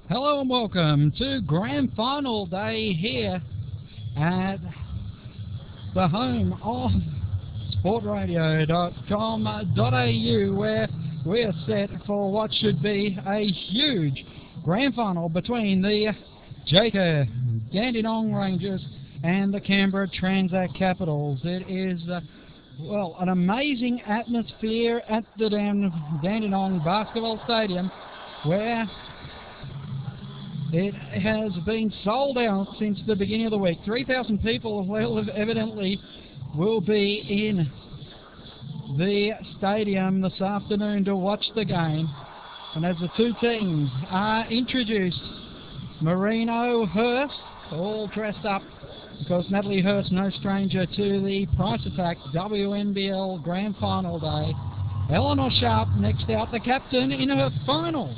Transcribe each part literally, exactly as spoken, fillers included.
Hello and welcome to Grand Final Day here at the home of sport radio dot com dot a u, where we are set for what should be a huge grand final between the Jacob Dandenong Rangers and the Canberra Transact Capitals. It is uh, well, an amazing atmosphere at the Dan- Dandenong Basketball Stadium, where it has been sold out since the beginning of the week. three thousand people will evidently will be in the stadium this afternoon to watch the game. And as the two teams are introduced, Marino Hurst, all dressed up, because Natalie Hurst, no stranger to the Price Attack W N B L Grand Final Day. Eleanor Sharp next out, the captain in her final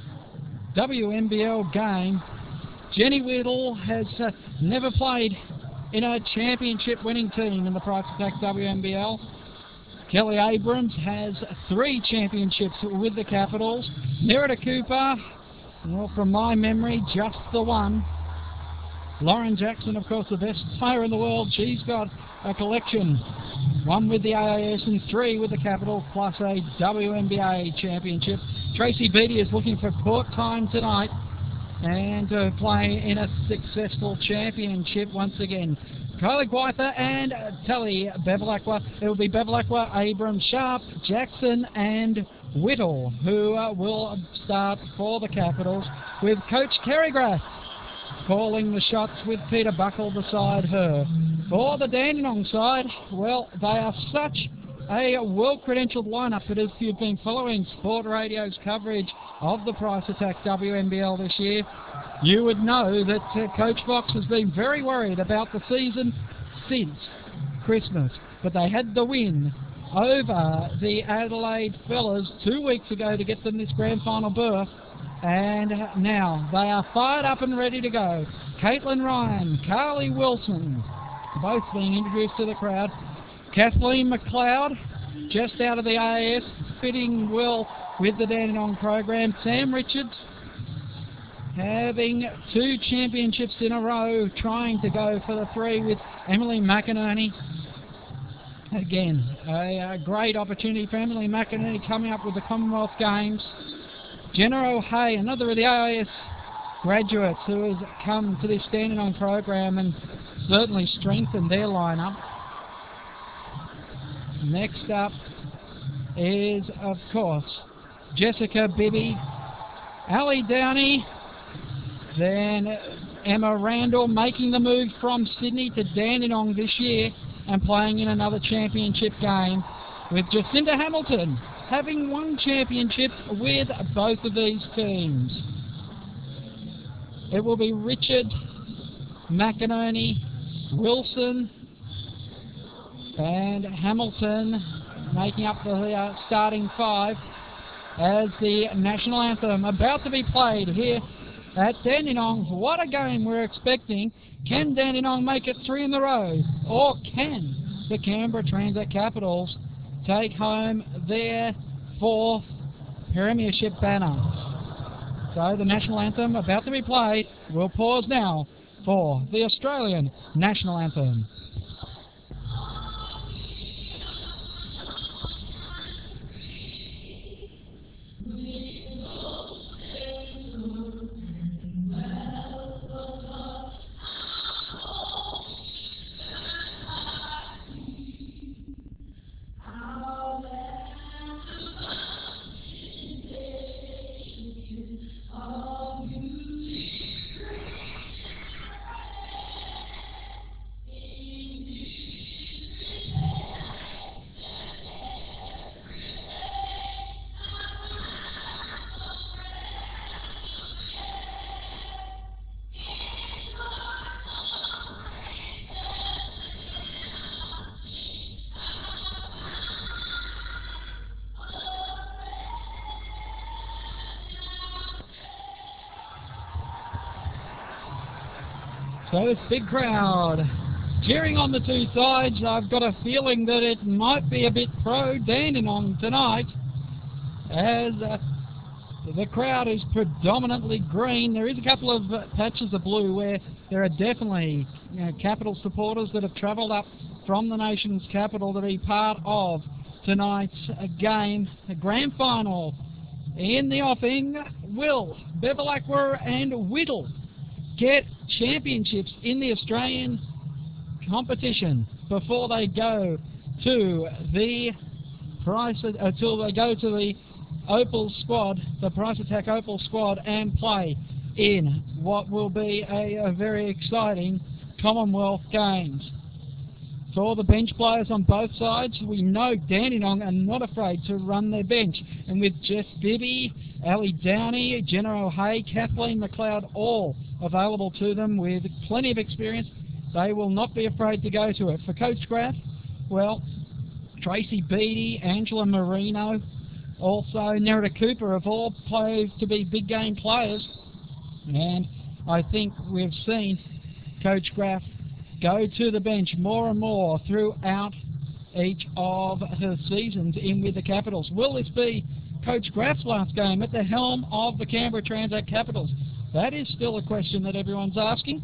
W N B L game. Jenny Whittle has uh, never played in a championship winning team in the Price Attack W N B L. Kelly Abrams has three championships with the Capitals. Nerida Cooper, well, from my memory, just the one. Lauren Jackson, of course, the best player in the world. She's got a collection. One with the A I S and three with the Capitals, plus a W N B A championship. Tracy Beattie is looking for court time tonight and to play in a successful championship once again. Kylie Gwyther and Tally Bevilacqua. It will be Bevilacqua, Abrams, Sharp, Jackson and Whittle who uh, will start for the Capitals, with Coach Kerry Graff calling the shots with Peter Buckle beside her. For the Dandenong side, well, they are such a well-credentialed lineup that if you've been following Sport Radio's coverage of the Price Attack W N B L this year, you would know that uh, Coach Fox has been very worried about the season since Christmas. But they had the win over the Adelaide Fellas two weeks ago to get them this grand final berth. And now they are fired up and ready to go. Caitlin Ryan, Carly Wilson, both being introduced to the crowd. Kathleen McLeod, just out of the A I S, fitting well with the Dandenong program. Sam Richards, having two championships in a row, trying to go for the three with Emily McInerney. Again, a, a great opportunity for Emily McInerney coming up with the Commonwealth Games. Jenna O'Hay, another of the A I S graduates who has come to this Dandenong program and certainly strengthened their lineup. Next up is, of course, Jessica Bibby, Ali Downey, then Emma Randall making the move from Sydney to Dandenong this year and playing in another championship game, with Jacinda Hamilton having won championships with both of these teams. It will be Richard, McInerney, Wilson and Hamilton making up the uh, starting five as the national anthem about to be played here at Dandenong. What a game we're expecting. Can Dandenong make it three in a row, or can the Canberra Transact Capitals take home their fourth premiership banner? So the national anthem about to be played. We'll pause now for the Australian national anthem. So this big crowd cheering on the two sides. I've got a feeling that it might be a bit pro-Dandenong tonight, as uh, the crowd is predominantly green. There is a couple of uh, patches of blue where there are definitely you know, Capitals supporters that have travelled up from the nation's capital to be part of tonight's uh, game. The grand final in the offing. Will Bevilacqua and Whittle get championships in the Australian competition before they go to the price until they go to the Opal squad, the Price Attack Opal squad, and play in what will be a, a very exciting Commonwealth Games. For the bench players on both sides, we know Dandenong are not afraid to run their bench, and with Jess Bibby, Ali Downey, Jenna O'Hay, Kathleen McLeod, all available to them with plenty of experience, they will not be afraid to go to it. For Coach Graf, well, Tracy Beattie, Angela Marino, also Nerida Cooper have all played to be big game players, and I think we've seen Coach Graf go to the bench more and more throughout each of her seasons in with the Capitals. Will this be Coach Graf's last game at the helm of the Canberra Transact Capitals? That is still a question that everyone's asking.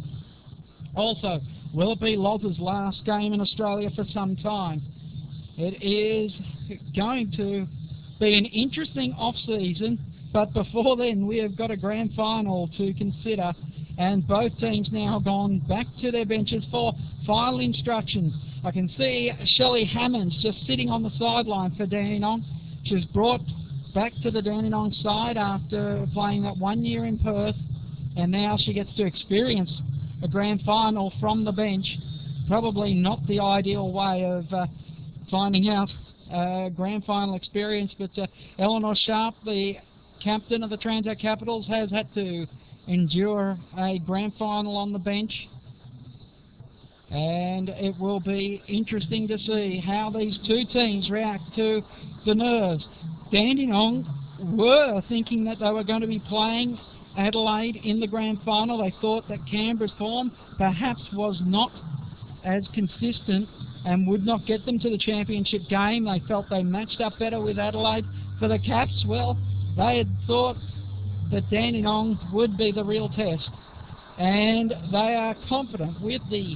Also, will it be Loz's last game in Australia for some time? It is going to be an interesting off-season, but before then we have got a grand final to consider, and both teams now gone back to their benches for final instructions. I can see Shelley Hammonds just sitting on the sideline for Dandenong. She's brought back to the Dandenong side after playing that one year in Perth, and now she gets to experience a grand final from the bench. Probably not the ideal way of uh, finding out uh, grand final experience, but uh, Eleanor Sharp, the captain of the Transact Capitals, has had to endure a grand final on the bench, and it will be interesting to see how these two teams react to the nerves. Dandenong were thinking that they were going to be playing Adelaide in the grand final. They thought that Canberra's form perhaps was not as consistent and would not get them to the championship game. They felt they matched up better with Adelaide. For the Caps, well, they had thought that Dandenong would be the real test, and they are confident with the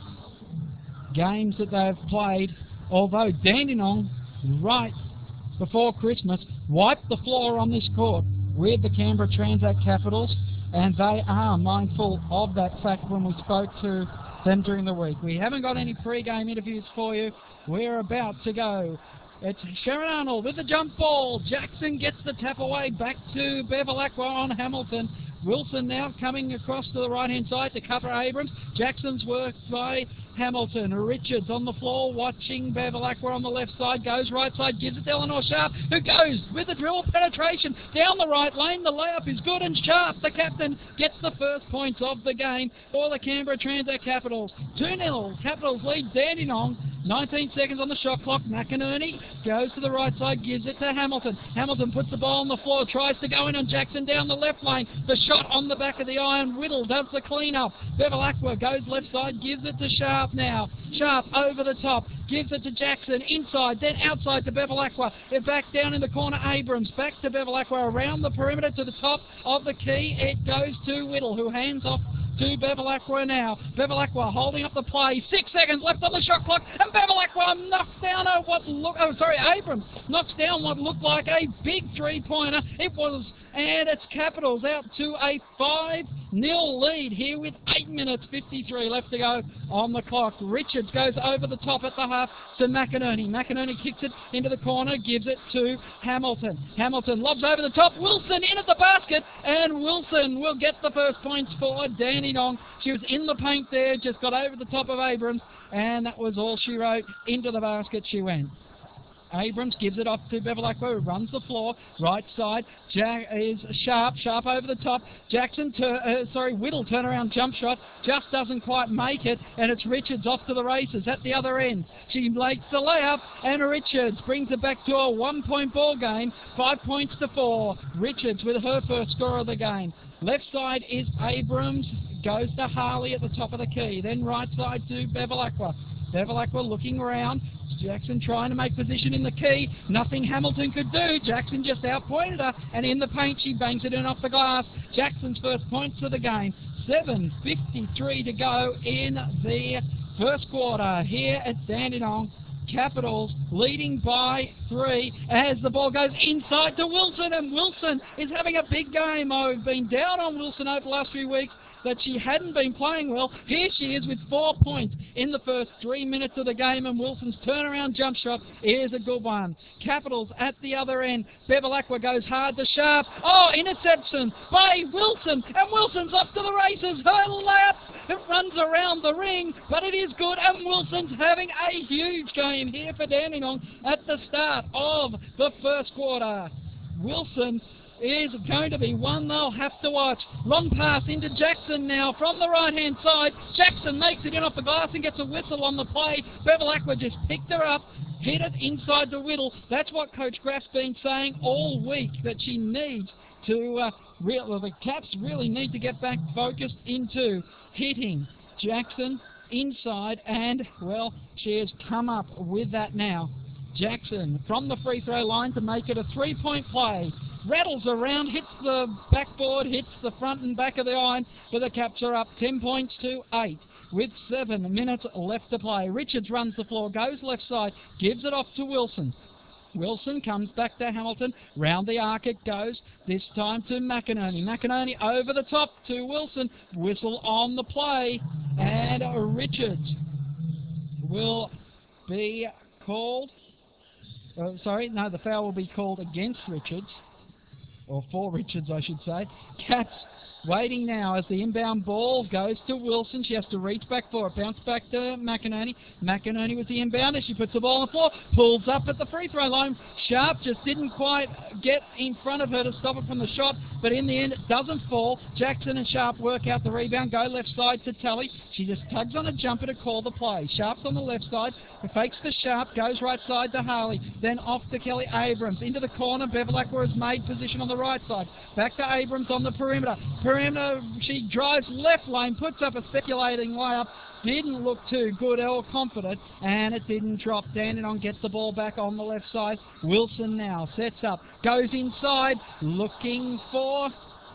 games that they've played, although Dandenong, right before Christmas, wiped the floor on this court with the Canberra Transact Capitals, and they are mindful of that fact when we spoke to them during the week. We haven't got any pre-game interviews for you. We're about to go. It's Sharon Arnold with the jump ball. Jackson gets the tap away back to Bevilacqua on Hamilton. Wilson now coming across to the right-hand side to cover Abrams. Jackson's work by Hamilton. Richards on the floor watching Bevilacqua on the left side. Goes right side, gives it to Eleanor Sharp, who goes with the dribble penetration down the right lane. The layup is good, and Sharp, the captain, gets the first points of the game for the Canberra Transact Capitals. two nil. Capitals lead Dandenong. nineteen seconds on the shot clock. McInerney goes to the right side, gives it to Hamilton. Hamilton puts the ball on the floor, tries to go in on Jackson down the left lane. The shot on the back of the iron. Whittle does the clean-up. Bevilacqua goes left side, gives it to Sharp now. Sharp over the top, gives it to Jackson, inside, then outside to Bevilacqua. They're back down in the corner, Abrams, back to Bevilacqua, around the perimeter to the top of the key. It goes to Whittle, who hands off to Bevilacqua now. Bevilacqua holding up the play. Six seconds left on the shot clock, and Bevilacqua knocks down a what look. Oh, sorry, Abrams knocks down what looked like a big three-pointer. It was, and it's Capitals out to a five nil lead here with eight minutes fifty-three left to go on the clock. Richards goes over the top at the half to McInerney. McInerney kicks it into the corner, gives it to Hamilton. Hamilton lobs over the top. Wilson in at the basket, and Wilson will get the first points for Dandenong. She was in the paint there, just got over the top of Abrams, and that was all she wrote. Into the basket she went. Abrams gives it off to Bevilacqua, who runs the floor, right side. Jack is Sharp, Sharp over the top. Jackson, tur uh, sorry, Whittle turnaround jump shot, just doesn't quite make it, and it's Richards off to the races at the other end. She makes the layup, and Richards brings it back to a one-point ball game, five points to four. Richards with her first score of the game. Left side is Abrams, goes to Harley at the top of the key, then right side to Bevilacqua. Bevilacqua looking around, Jackson trying to make position in the key. Nothing Hamilton could do. Jackson just outpointed her, and in the paint she bangs it in off the glass. Jackson's first points of the game. seven fifty-three to go in the first quarter here at Dandenong. Capitals leading by three as the ball goes inside to Wilson, and Wilson is having a big game. I've been down on Wilson over the last few weeks that she hadn't been playing well. Here she is with four points in the first three minutes of the game, and Wilson's turnaround jump shot is a good one. Capitals at the other end. Bevilacqua goes hard to Sharp. Oh, interception by Wilson, and Wilson's off to the races. Her layup, it runs around the ring, but it is good, and Wilson's having a huge game here for Dandenong at the start of the first quarter. Wilson is going to be one they'll have to watch. Long pass into Jackson now from the right-hand side. Jackson makes it in off the glass and gets a whistle on the play. Bevilacqua just picked her up, hit it inside the Whittle. That's what Coach Graff's been saying all week, that she needs to, uh, real, well, the Caps really need to get back focused into hitting Jackson inside, and, well, she has come up with that now. Jackson from the free throw line to make it a three-point play. Rattles around, hits the backboard, hits the front and back of the iron, but the Caps are up ten points to eight with seven minutes left to play. Richards runs the floor, goes left side, gives it off to Wilson. Wilson comes back to Hamilton. Round the arc it goes, this time to McInerney. McInerney over the top to Wilson. Whistle on the play, and Richards will be called. Uh, sorry, no, the foul will be called against Richards. Or for Richards, I should say. Caps waiting now as the inbound ball goes to Wilson. She has to reach back for it. Bounce back to McInerney. McInerney with the inbounder. She puts the ball on the floor. Pulls up at the free throw line. Sharp just didn't quite get in front of her to stop it from the shot. But in the end, it doesn't fall. Jackson and Sharp work out the rebound. Go left side to Tally. She just tugs on a jumper to call the play. Sharp's on the left side. Fakes to Sharp. Goes right side to Harley. Then off to Kelly Abrams. Into the corner. Bevilacqua has made position on the right side. Back to Abrams on the perimeter. Perimeter, she drives left lane, puts up a speculating layup. Didn't look too good or confident, and it didn't drop. Dandenong gets the ball back on the left side. Wilson now sets up, goes inside, looking for,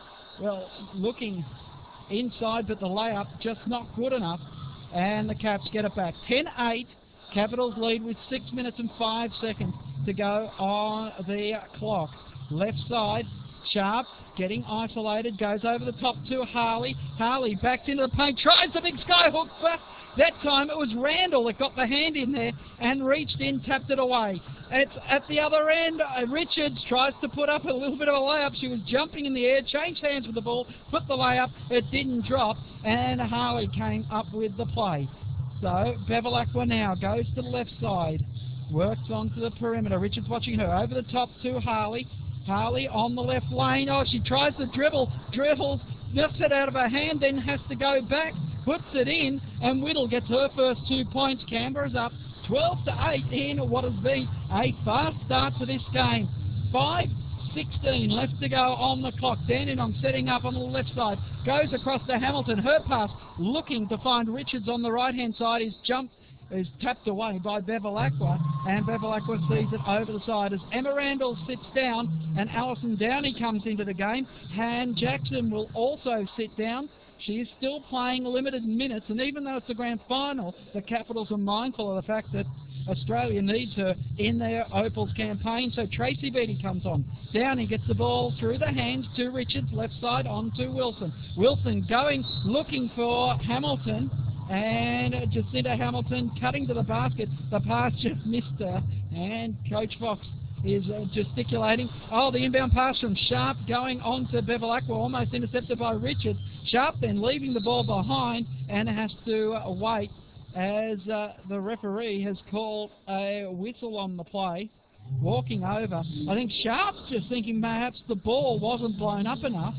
well, looking inside, but the layup just not good enough, and the Caps get it back. ten eight, Capitals lead with six minutes and five seconds to go on the clock. Left side, Sharp getting isolated, goes over the top to Harley. Harley backs into the paint, tries the big skyhook, but that time it was Randall that got the hand in there and reached in, tapped it away. It's at the other end. Uh, Richards tries to put up a little bit of a layup. She was jumping in the air, changed hands with the ball, put the layup, it didn't drop, and Harley came up with the play. So Bevilacqua now goes to the left side, works onto the perimeter. Richards watching her, over the top to Harley. Harley on the left lane. Oh, she tries to dribble, dribbles, knocks it out of her hand, then has to go back, puts it in, and Whittle gets her first two points. Canberra's up twelve to eight in what has been a fast start to this game. five sixteen left to go on the clock. Dandenong setting up on the left side. Goes across to Hamilton. Her pass looking to find Richards on the right-hand side. Is jumped, is tapped away by Bevilacqua, and Bevilacqua sees it over the side as Emma Randall sits down and Alison Downey comes into the game. Han Jackson will also sit down. She is still playing limited minutes, and even though it's the grand final, the Capitals are mindful of the fact that Australia needs her in their Opals campaign, so Tracy Beattie comes on. Downey gets the ball through the hands to Richards, left side on to Wilson. Wilson going, looking for Hamilton, and Jacinta Hamilton cutting to the basket. The pass just missed her, and Coach Fox is uh, gesticulating. Oh, the inbound pass from Sharp going on to Bevilacqua, almost intercepted by Richards. Sharp then leaving the ball behind and has to uh, wait as uh, the referee has called a whistle on the play. Walking over. I think Sharp's just thinking perhaps the ball wasn't blown up enough.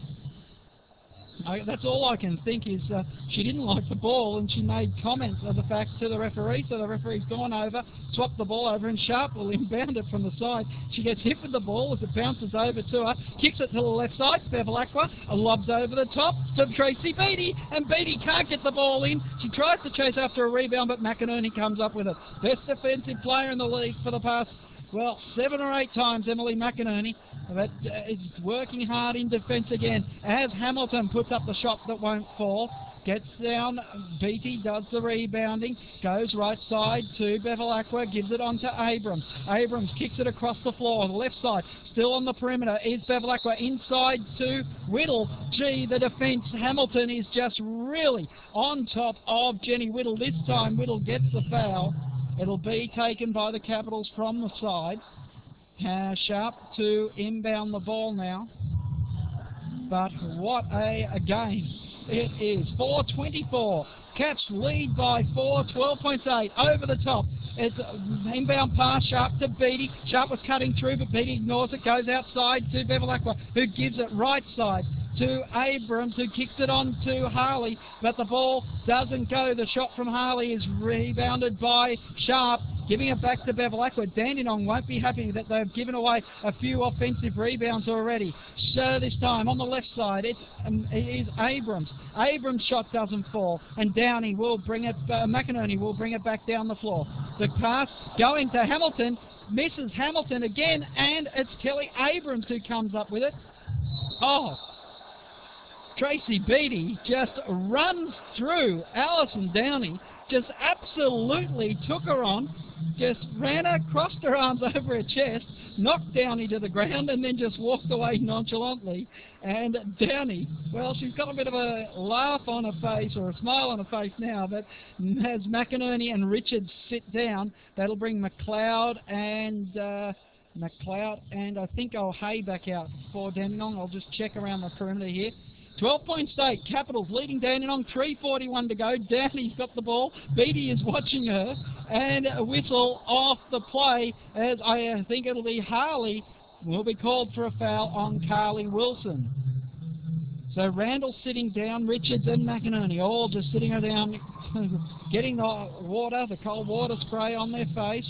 I, that's all I can think is uh, she didn't like the ball, and she made comments of the fact to the referee, so the referee's gone over, swapped the ball over, and Sharp will inbound it from the side. She gets hit with the ball as it bounces over to her, kicks it to the left side. Bevilacqua lobs over the top to Tracy Beattie, and Beattie can't get the ball in. She tries to chase after a rebound, but McInerney comes up with it. Best defensive player in the league for the past, well, seven or eight times, Emily McInerney. But uh, is working hard in defence again as Hamilton puts up the shot that won't fall. Gets down, Beattie does the rebounding, goes right side to Bevilacqua, gives it on to Abrams. Abrams kicks it across the floor, the left side, still on the perimeter is Bevilacqua, inside to Whittle. Gee, the defence, Hamilton is just really on top of Jenny Whittle. This time Whittle gets the foul. It'll be taken by the Capitals from the side. Uh, Sharp to inbound the ball now. But what a, a game it is. four twenty-four. Caps lead by four, twelve points eight. Over the top. It's inbound pass, Sharp to Beattie. Sharp was cutting through, but Beattie ignores it. Goes outside to Bevilacqua, who gives it right side to Abrams, who kicks it on to Harley, but the ball doesn't go. The shot from Harley is rebounded by Sharp, giving it back to Bevilacqua. Dandenong won't be happy that they've given away a few offensive rebounds already. So this time on the left side, it's, um, it is Abrams. Abrams' shot doesn't fall, and Downey will bring it, uh, McInerney will bring it back down the floor. The pass going to Hamilton, misses Hamilton again, and it's Kelly Abrams who comes up with it. Oh, Tracy Beattie just runs through Alison Downey, just absolutely took her on, just ran her, crossed her arms over her chest, knocked Downey to the ground, and then just walked away nonchalantly. And Downey, well, she's got a bit of a laugh on her face, or a smile on her face now, but as McInerney and Richards sit down, that'll bring McLeod and uh, McLeod and I think O'Hay back out for Dandenong. I'll just check around the perimeter here. twelve points eight, Capitals leading Dandenong, three forty-one to go. Downey's got the ball. Beattie is watching her, and a whistle off the play as I think it'll be Harley will be called for a foul on Carly Wilson. So Randall sitting down, Richards and McInerney all just sitting down, getting the water, the cold water spray on their face,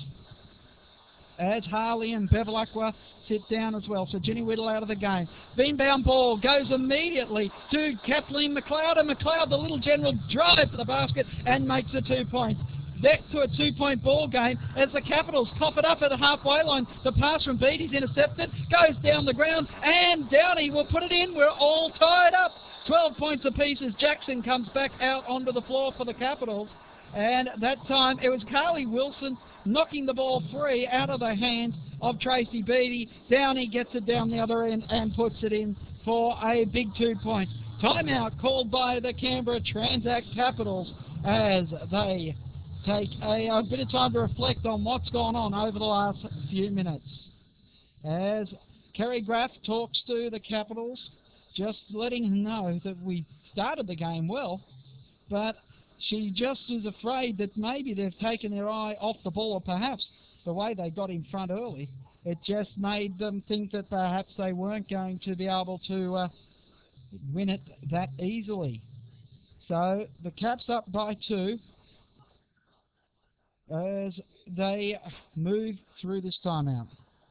as Harley and Bevilacqua sit down as well. So Jenny Whittle out of the game. Beanbound ball goes immediately to Kathleen McLeod, and McLeod, the little general, drives to the basket and makes the two points. Back to a two-point ball game as the Capitals cough it up at the halfway line. The pass from Beattie's intercepted, goes down the ground, and Downey will put it in. We're all tied up. twelve points apiece as Jackson comes back out onto the floor for the Capitals. And that time it was Carly Wilson knocking the ball free out of the hands of Tracy Beattie. Downey gets it down the other end and puts it in for a big two points. Timeout called by the Canberra Transact Capitals as they take a, a bit of time to reflect on what's gone on over the last few minutes. As Kerry Graff talks to the Capitals, just letting them know that we started the game well, but she just is afraid that maybe they've taken their eye off the ball, or perhaps the way they got in front early, it just made them think that perhaps they weren't going to be able to uh, win it that easily. So the Caps up by two as they move through this timeout.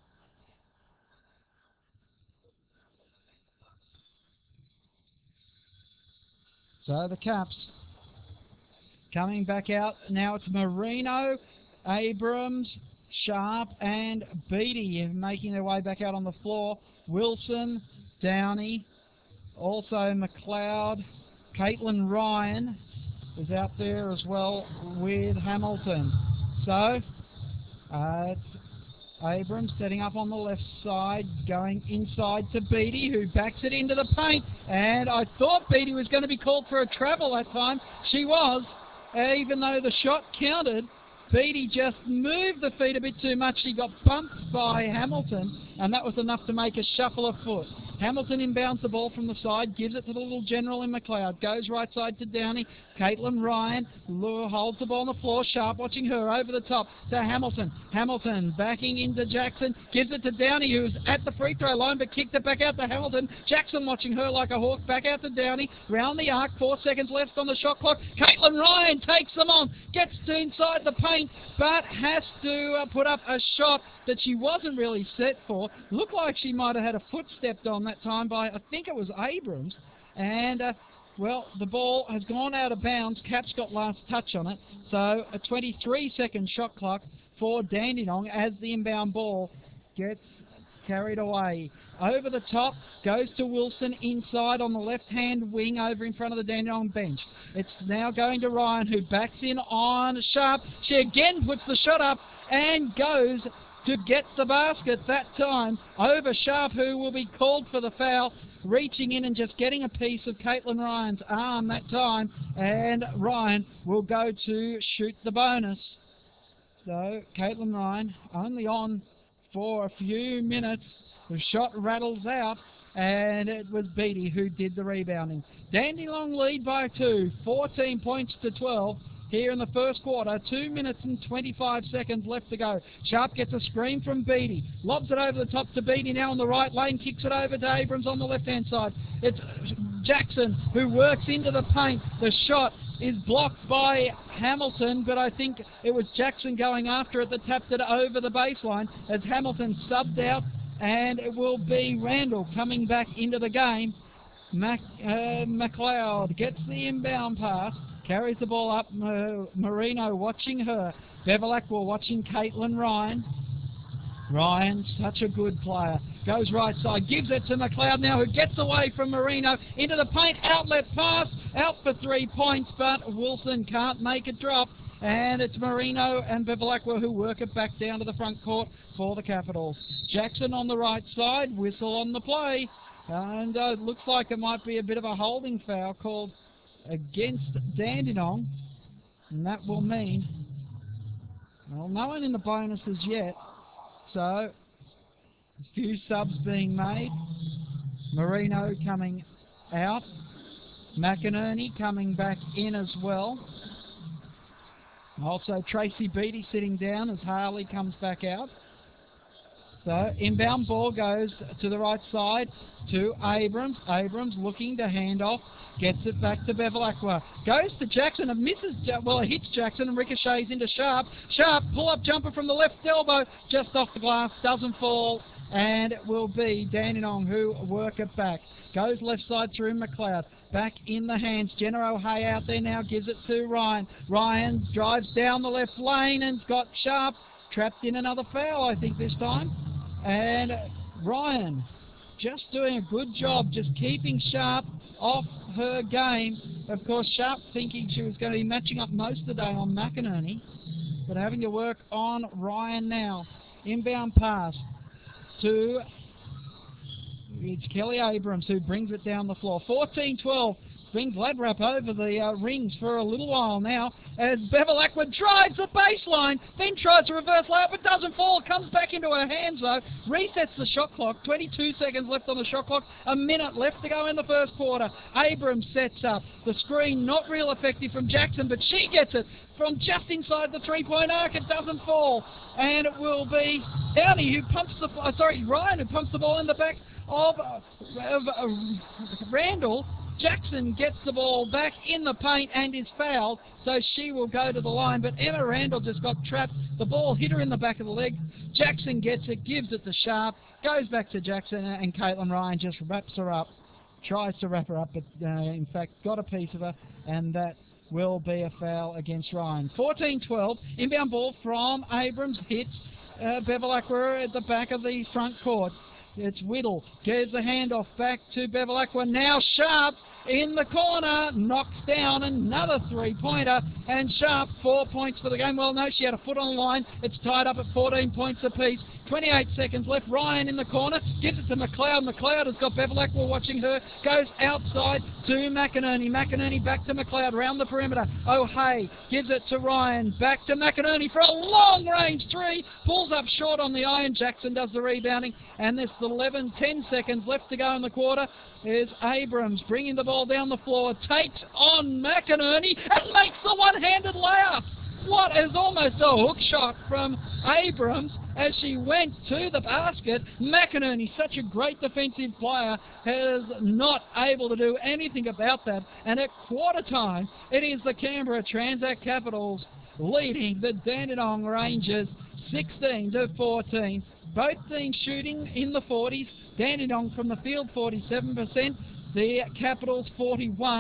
So the Caps coming back out. Now it's Marino, Abrams, Sharp and Beattie making their way back out on the floor. Wilson, Downey, also McLeod, Caitlin Ryan is out there as well with Hamilton. So uh, it's Abrams setting up on the left side, going inside to Beattie, who backs it into the paint. And I thought Beattie was going to be called for a travel that time. She was. Even though the shot counted, Beattie just moved the feet a bit too much. She got bumped by Hamilton, and that was enough to make a shuffle of foot. Hamilton inbounds the ball from the side, gives it to the little general in McLeod, goes right side to Downey. Caitlin Ryan holds the ball on the floor, Sharp watching her over the top to Hamilton. Hamilton backing into Jackson, gives it to Downey, who's at the free throw line, but kicked it back out to Hamilton. Jackson watching her like a hawk, back out to Downey, round the arc, four seconds left on the shot clock. Caitlin Ryan takes them on, gets to inside the paint, but has to uh, put up a shot that she wasn't really set for. Looked like she might have had a foot stepped on that time by, I think it was Abrams, and uh, Well, the ball has gone out of bounds. Cap's got last touch on it. So a twenty-three second shot clock for Dandenong as the inbound ball gets carried away. Over the top, goes to Wilson inside on the left-hand wing over in front of the Dandenong bench. It's now going to Ryan, who backs in on Sharp. She again puts the shot up and goes to get the basket that time over Sharp, who will be called for the foul, reaching in and just getting a piece of Caitlin Ryan's arm that time, and Ryan will go to shoot the bonus. So Caitlin Ryan only on for a few minutes. The shot rattles out, and it was Beattie who did the rebounding. Dandenong lead by two, fourteen points to twelve here in the first quarter. Two minutes and twenty-five seconds left to go. Sharp gets a screen from Beattie, lobs it over the top to Beattie now on the right lane, kicks it over to Abrams on the left-hand side. It's Jackson who works into the paint. The shot is blocked by Hamilton, but I think it was Jackson going after it that tapped it over the baseline as Hamilton subbed out, and it will be Randall coming back into the game. Mac, uh, McLeod gets the inbound pass, carries the ball up. Uh, Marino watching her. Bevilacqua watching Caitlin Ryan. Ryan, such a good player. Goes right side, gives it to McLeod now, who gets away from Marino into the paint. Outlet pass, out for three points, but Wilson can't make it drop. And it's Marino and Bevilacqua who work it back down to the front court for the Capitals. Jackson on the right side, whistle on the play. And uh, it looks like it might be a bit of a holding foul called against Dandenong. And that will mean, well, no one in the bonuses yet. So, a few subs being made. Marino coming out. McInerney coming back in as well. Also, Tracy Beattie sitting down as Harley comes back out. So, inbound ball goes to the right side to Abrams. Abrams looking to hand off. Gets it back to Bevilacqua. Goes to Jackson and misses, well, it hits Jackson and ricochets into Sharp. Sharp, pull-up jumper from the left elbow, just off the glass, doesn't fall, and it will be Dandenong who work it back. Goes left side through McLeod. Back in the hands. Jenna O'Hay out there now, gives it to Ryan. Ryan drives down the left lane and's got Sharp trapped in another foul, I think, this time. And Ryan just doing a good job, just keeping Sharp off her game. Of course, Sharp thinking she was going to be matching up most of the day on McInerney, but having to work on Ryan now. Inbound pass to, it's Kelly Abrams who brings it down the floor. fourteen twelve. Been Gladwrap over the uh, rings for a little while now as Bevilacqua drives the baseline, then tries to reverse layup but doesn't fall, comes back into her hands though, resets the shot clock, twenty-two seconds left on the shot clock, a minute left to go in the first quarter. Abrams sets up, the screen not real effective from Jackson, but she gets it from just inside the three-point arc, it doesn't fall, and it will be Downey who pumps the, uh, sorry, Ryan who pumps the ball in the back of, uh, of uh, Randall. Jackson gets the ball back in the paint and is fouled, so she will go to the line. But Emma Randall just got trapped. The ball hit her in the back of the leg. Jackson gets it, gives it to Sharp, goes back to Jackson, and Caitlin Ryan just wraps her up, tries to wrap her up, but uh, in fact got a piece of her, and that will be a foul against Ryan. fourteen twelve, inbound ball from Abrams, hits uh, Bevilacqua at the back of the front court. It's Whittle, gives the handoff back to Bevilacqua. Now Sharp in the corner, knocks down another three-pointer, and Sharp, four points for the game. Well, no, she had a foot on the line. It's tied up at fourteen points apiece. twenty-eight seconds left. Ryan in the corner, gives it to McLeod. McLeod has got Bevilacqua watching her, goes outside to McInerney. McInerney back to McLeod, round the perimeter. O'Hay gives it to Ryan, back to McInerney for a long-range three. Pulls up short on the iron. Jackson does the rebounding, and there's eleven, ten seconds left to go in the quarter. Is Abrams bringing the ball down the floor, takes on McInerney, and makes the one-handed layup. What is almost a hook shot from Abrams as she went to the basket. McInerney, such a great defensive player, is not able to do anything about that. And at quarter time, it is the Canberra Transact Capitals leading the Dandenong Rangers sixteen to fourteen. Both teams shooting in the forties. Dandenong from the field, forty-seven percent. The Capitals, forty-one.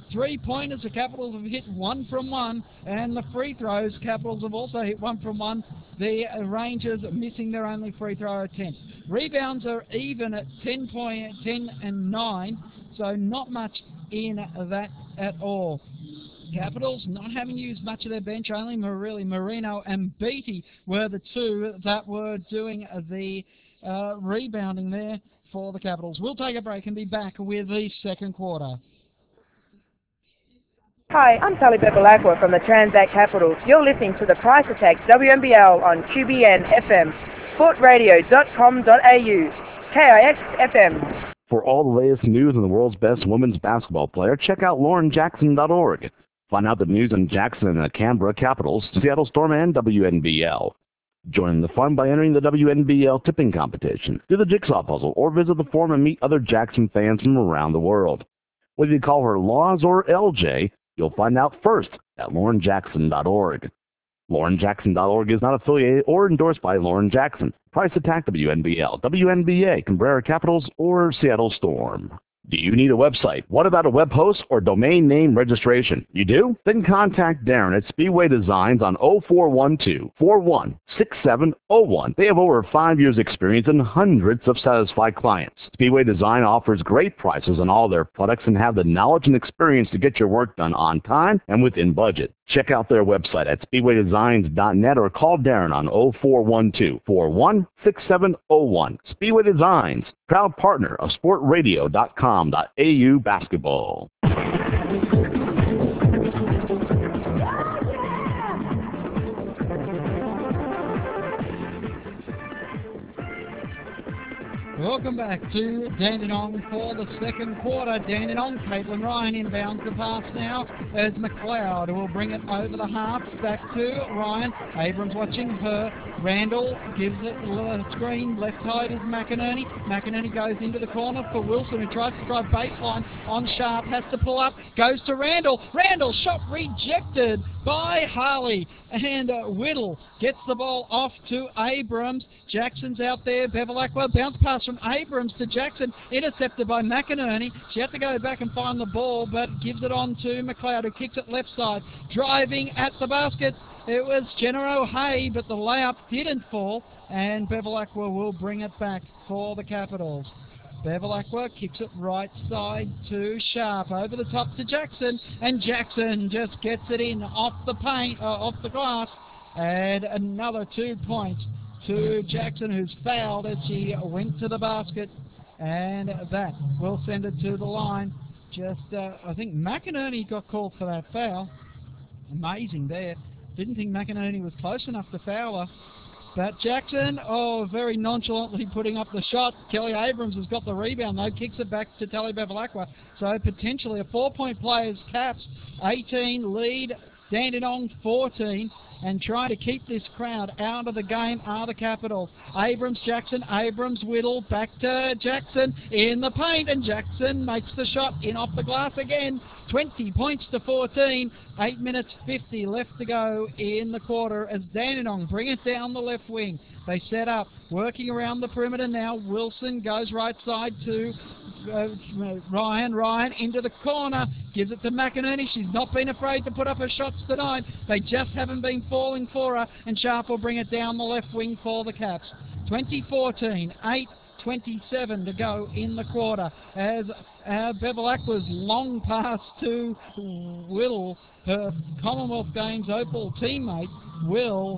Three-pointers, the Capitals have hit one from one, and the free throws, Capitals have also hit one from one. The Rangers missing their only free throw attempt. Rebounds are even at ten, point, ten and nine, so not much in that at all. Capitals not having used much of their bench, only really Marino and Beattie were the two that were doing the uh, rebounding there for the Capitals. We'll take a break and be back with the second quarter. Hi, I'm Tali Bevilacqua from the Transact Capitals. You're listening to the Price Attack W M B L on Q B N F M, sport radio dot com dot a u, K I X F M. For all the latest news on the world's best women's basketball player, check out lauren jackson dot org. Find out the news on Jackson and the Canberra Capitals, Seattle Storm, and W N B L. Join the fun by entering the W N B L tipping competition, do the jigsaw puzzle, or visit the forum and meet other Jackson fans from around the world. Whether you call her Laws or L J, you'll find out first at lauren jackson dot org. lauren jackson dot org is not affiliated or endorsed by Lauren Jackson, Price Attack W N B L, W N B A, Canberra Capitals, or Seattle Storm. Do you need a website? What about a web host or domain name registration? You do? Then contact Darren at Speedway Designs on oh four one two, four one six seven oh one. They have over five years experience and hundreds of satisfied clients. Speedway Design offers great prices on all their products and have the knowledge and experience to get your work done on time and within budget. Check out their website at speedway designs dot net or call Darren on oh four one two, four one six seven oh one. Speedway Designs, proud partner of sport radio dot com dot a u basketball. Welcome back to Dandenong for the second quarter. Dandenong, Caitlin Ryan inbounds the pass now as McLeod will bring it over the half. Back to Ryan. Abrams watching her. Randall gives it a screen. Left side is McInerney. McInerney goes into the corner for Wilson, who tries to drive baseline on Sharp. Has to pull up. Goes to Randall. Randall shot rejected by Harley. And uh, Whittle gets the ball off to Abrams. Jackson's out there. Bevilacqua bounce pass from Abrams to Jackson, intercepted by McInerney. She had to go back and find the ball, but gives it on to McLeod, who kicks it left side. Driving at the basket, it was Jenna O'Hay, but the layup didn't fall, and Bevilacqua will bring it back for the Capitals. Bevilacqua kicks it right side to Sharp, over the top to Jackson, and Jackson just gets it in off the paint, uh, off the glass, and another two points to Jackson, who's fouled as she went to the basket, and that will send it to the line. Just, uh, I think McInerney got called for that foul. Amazing there. Didn't think McInerney was close enough to foul her. But Jackson, oh, very nonchalantly putting up the shot. Kelly Abrams has got the rebound, though, kicks it back to Tali Bevilacqua. So potentially a four-point players Caps, eighteen lead, Dandenong fourteen. And trying to keep this crowd out of the game are the Capitals. Abrams, Jackson, Abrams, Whittle, back to Jackson in the paint, and Jackson makes the shot in off the glass again. twenty points to fourteen, eight minutes fifty left to go in the quarter as Dandenong bring it down the left wing. They set up, working around the perimeter now. Wilson goes right side to Uh, Ryan, Ryan into the corner, gives it to McInerney. She's not been afraid to put up her shots tonight. They just haven't been falling for her, and Sharp will bring it down the left wing for the Caps. twenty fourteen, eight twenty-seven to go in the quarter as uh, Bevilacqua's long pass to Whittle, her Commonwealth Games Opal teammate, will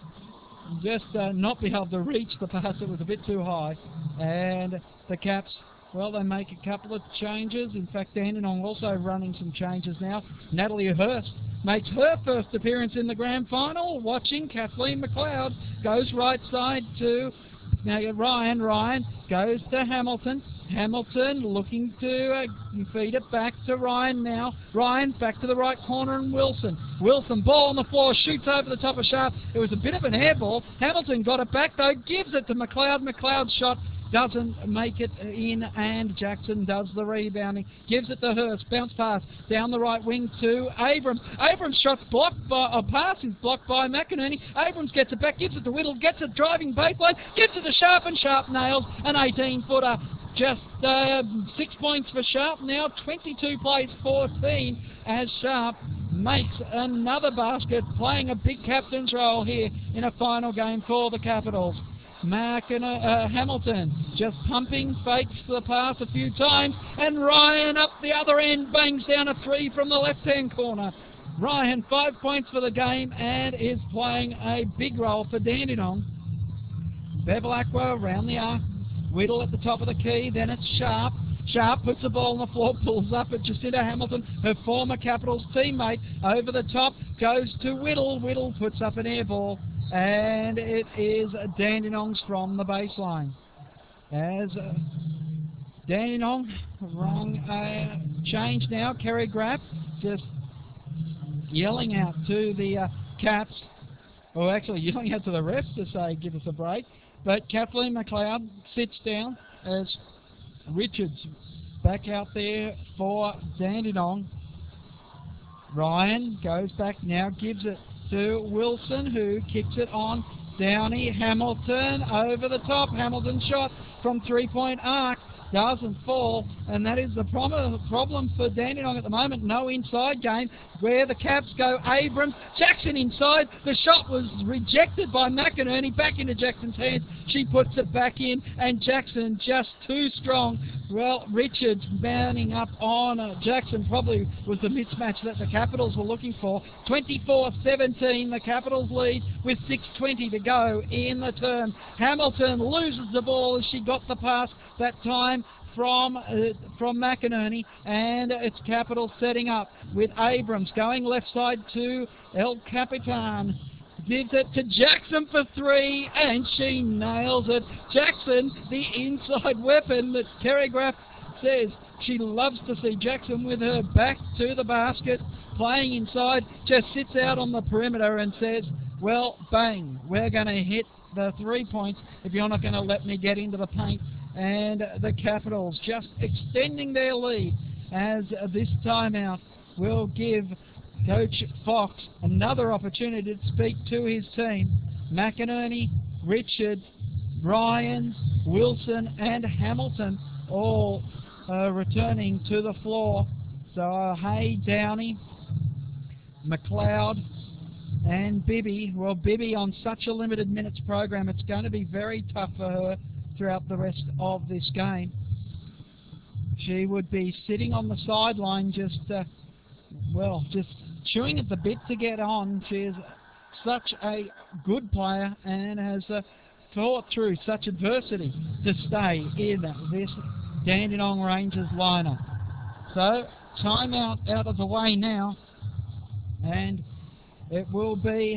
just uh, not be able to reach the pass. It was a bit too high, and the Caps, well, they make a couple of changes. In fact, Dandenong also running some changes now. Natalie Hurst makes her first appearance in the grand final. Watching Kathleen McLeod, goes right side to now Ryan. Ryan goes to Hamilton. Hamilton looking to uh, feed it back to Ryan now. Ryan back to the right corner, and Wilson. Wilson, ball on the floor, shoots over the top of Sharp. It was a bit of an air ball. Hamilton got it back, though, gives it to McLeod. McLeod's shot doesn't make it in, and Jackson does the rebounding. Gives it to Hurst. Bounce pass down the right wing to Abrams. Abrams' shot's blocked by, a pass is blocked by McInerney. Abrams gets it back, gives it to Whittle, gets it driving baseline, gives it to Sharp, and Sharp nails an eighteen-footer. just uh, six points for Sharp now, twenty-two plays fourteen, as Sharp makes another basket, playing a big captain's role here in a final game for the Capitals. Mark and uh, Hamilton just pumping, fakes the pass a few times, and Ryan up the other end bangs down a three from the left-hand corner. Ryan, five points for the game, and is playing a big role for Dandenong. Bevilacqua around the arc, Whittle at the top of the key, then it's Sharp. Sharp puts the ball on the floor, pulls up at Jacinta Hamilton, her former Capitals teammate, over the top, goes to Whittle. Whittle puts up an air ball, and it is Dandenong's from the baseline. As uh, Dandenong rung a change now, Kerry Graff just yelling out to the uh, Caps, or actually yelling out to the refs to say give us a break, but Kathleen McLeod sits down as Richards back out there for Dandenong. Ryan goes back now, gives it to Wilson, who kicks it on Downey. Hamilton over the top. Hamilton shot from three-point arc doesn't fall, and that is the problem problem for Dandenong at the moment. No inside game where the Caps go. Abrams, Jackson inside. The shot was rejected by McInerney. Back into Jackson's hands. She puts it back in, and Jackson just too strong. Well, Richards mounting up on uh, Jackson probably was the mismatch that the Capitals were looking for. twenty-four seventeen, the Capitals lead with six twenty to go in the term. Hamilton loses the ball as she got the pass that time from uh, from McInerney, and it's Capitals setting up with Abrams going left side to El Capitan. Gives it to Jackson for three, and she nails it. Jackson, the inside weapon that Kerry Graff says she loves to see. Jackson with her back to the basket, playing inside, just sits out on the perimeter and says, well, bang, we're going to hit the three points if you're not going to let me get into the paint. And the Capitals just extending their lead, as this timeout will give Coach Fox another opportunity to speak to his team. McInerney, Richards, Ryan, Wilson and Hamilton all uh, returning to the floor. So uh, Hay, Downey, McLeod and Bibby. Well, Bibby on such a limited minutes program, it's going to be very tough for her throughout the rest of this game. She would be sitting on the sideline just, uh, well, just chewing at the bit to get on. She is such a good player and has uh, fought through such adversity to stay in this Dandenong Rangers lineup. So, timeout out of the way now, and it will be,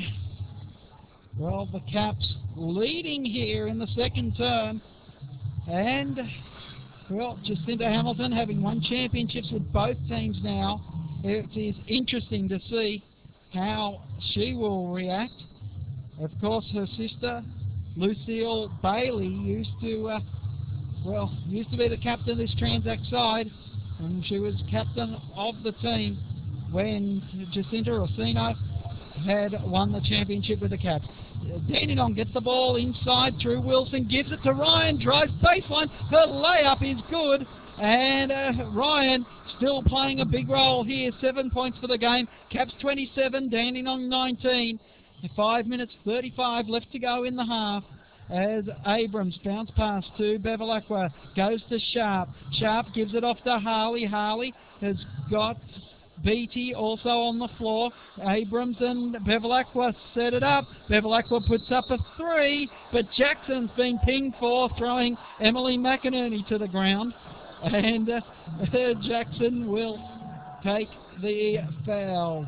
well, the Caps leading here in the second term, and, well, Jacinta Hamilton having won championships with both teams now. It is interesting to see how she will react. Of course, her sister, Lucille Bailey, used to, uh, well, used to be the captain of this Transact side, and she was captain of the team when Jacinta Rossino had won the championship with the Caps. Dandenong gets the ball inside through Wilson, gives it to Ryan, drives baseline, her layup is good, and uh, Ryan still playing a big role here, seven points for the game. Caps twenty-seven, Dandenong nineteen. Five minutes thirty-five left to go in the half, as Abrams bounce pass to Bevilacqua, goes to Sharp. Sharp gives it off to Harley. Harley has got Beatty also on the floor. Abrams and Bevilacqua set it up. Bevilacqua puts up a three, but Jackson's been pinged for throwing Emily McInerney to the ground. And uh, Jackson will take the foul.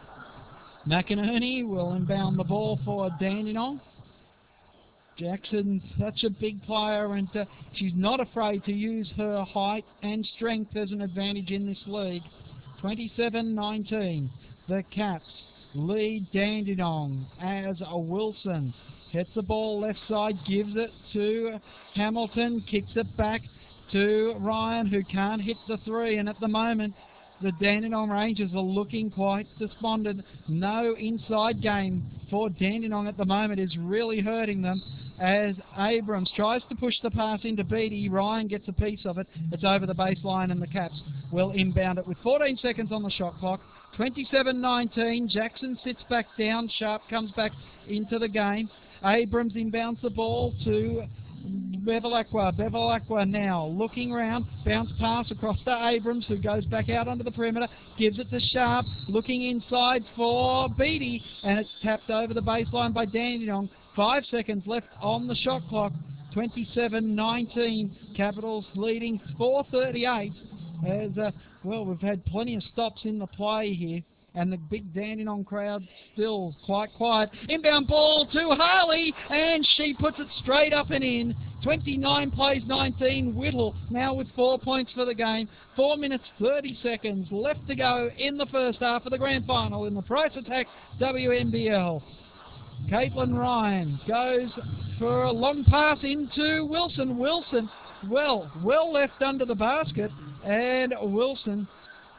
McInerney will inbound the ball for Dandenong. Jackson's such a big player, and uh, she's not afraid to use her height and strength as an advantage in this league. twenty-seven nineteen. The Caps lead Dandenong as a Wilson hits the ball left side, gives it to Hamilton, kicks it back to Ryan, who can't hit the three, and at the moment the Dandenong Rangers are looking quite despondent. No inside game for Dandenong at the moment is really hurting them, as Abrams tries to push the pass into Beattie. Ryan gets a piece of it. It's over the baseline, and the Caps will inbound it with fourteen seconds on the shot clock. twenty-seven nineteen. Jackson sits back down. Sharp comes back into the game. Abrams inbounds the ball to Bevilacqua. Bevilacqua now looking round. Bounce pass across to Abrams, who goes back out onto the perimeter. Gives it to Sharp. Looking inside for Beattie, and it's tapped over the baseline by Dandenong. Five seconds left on the shot clock. twenty-seven nineteen. Capitals leading four thirty-eight. As, uh, well, we've had plenty of stops in the play here, and the big Dandenong crowd still quite quiet. Inbound ball to Harley, and she puts it straight up and in. twenty-nine plays nineteen. Whittle now with four points for the game. Four minutes, thirty seconds left to go in the first half of the grand final in the Price Attack W N B L. Caitlin Ryan goes for a long pass into Wilson. Wilson, well, well left under the basket, and Wilson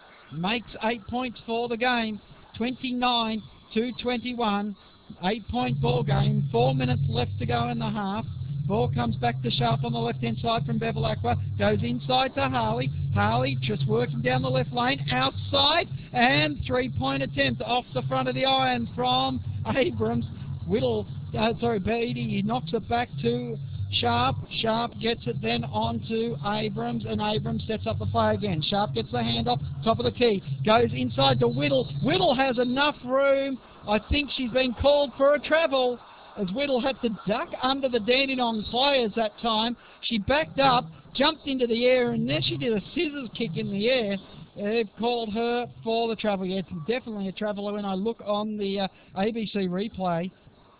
makes eight points for the game. twenty-nine to twenty-one. Eight-point ball game. Four minutes left to go in the half. Ball comes back to Sharp on the left-hand side from Bevilacqua. Goes inside to Harley. Harley just working down the left lane. Outside. And three-point attempt off the front of the iron from Abrams. Whittle, uh, sorry, Beattie, he knocks it back to Sharp. Sharp gets it then on to Abrams, and Abrams sets up the play again. Sharp gets the handoff, top of the key. Goes inside to Whittle. Whittle has enough room. I think she's been called for a travel, as Whittle had to duck under the Dandenong players that time. She backed up, jumped into the air, and then she did a scissors kick in the air. They've called her for the travel. Yeah, it's definitely a travel when I look on the uh, A B C replay.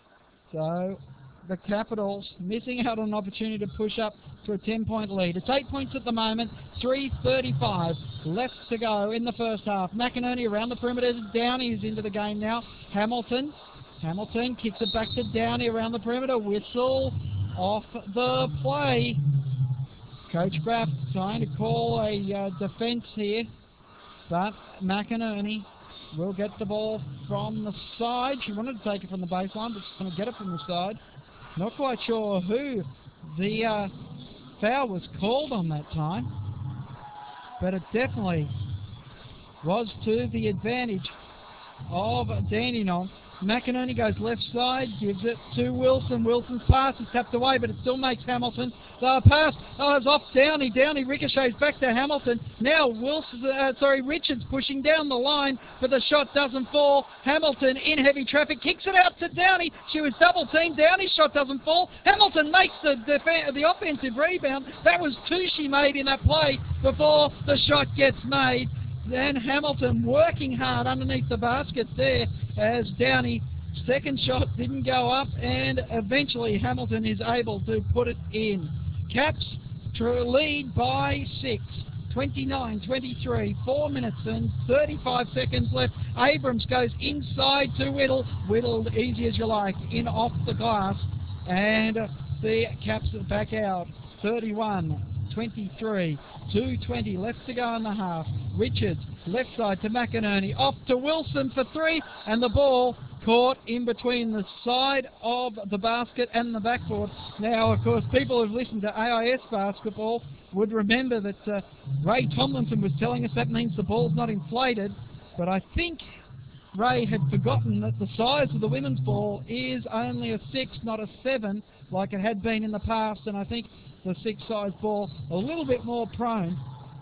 So the Capitals missing out on an opportunity to push up to a ten-point lead. It's eight points at the moment, three thirty-five left to go in the first half. McInerney around the perimeter. Downey is into the game now. Hamilton. Hamilton kicks it back to Downey around the perimeter. Whistle off the play. Coach Graff trying to call a uh, defence here, but McInerney will get the ball from the side. She wanted to take it from the baseline, but she's going to get it from the side. Not quite sure who the uh, foul was called on that time, but it definitely was to the advantage of Dandenong. McInerney goes left side, gives it to Wilson. Wilson's pass is tapped away, but it still makes Hamilton. The pass oh, is off Downey. Downey ricochets back to Hamilton. Now Wilson, uh, sorry, Richards pushing down the line, but the shot doesn't fall. Hamilton in heavy traffic, kicks it out to Downey. She was double teamed. Downey's shot doesn't fall. Hamilton makes the def- the offensive rebound. That was two she made in that play before the shot gets made. Then Hamilton working hard underneath the basket there, as Downey, second shot didn't go up, and eventually Hamilton is able to put it in. Caps lead by six, twenty-nine twenty-three, four minutes and thirty-five seconds left. Abrams goes inside to Whittle. Whittle, easy as you like, in off the glass, and the Caps are back out. thirty-one twenty-three, two twenty left to go in the half. Richards, left side to McInerney, off to Wilson for three, and the ball caught in between the side of the basket and the backboard. Now, of course, people who've listened to A I S basketball would remember that uh, Ray Tomlinson was telling us that means the ball's not inflated, but I think Ray had forgotten that the size of the women's ball is only a six, not a seven, like it had been in the past, and I think the six-size ball a little bit more prone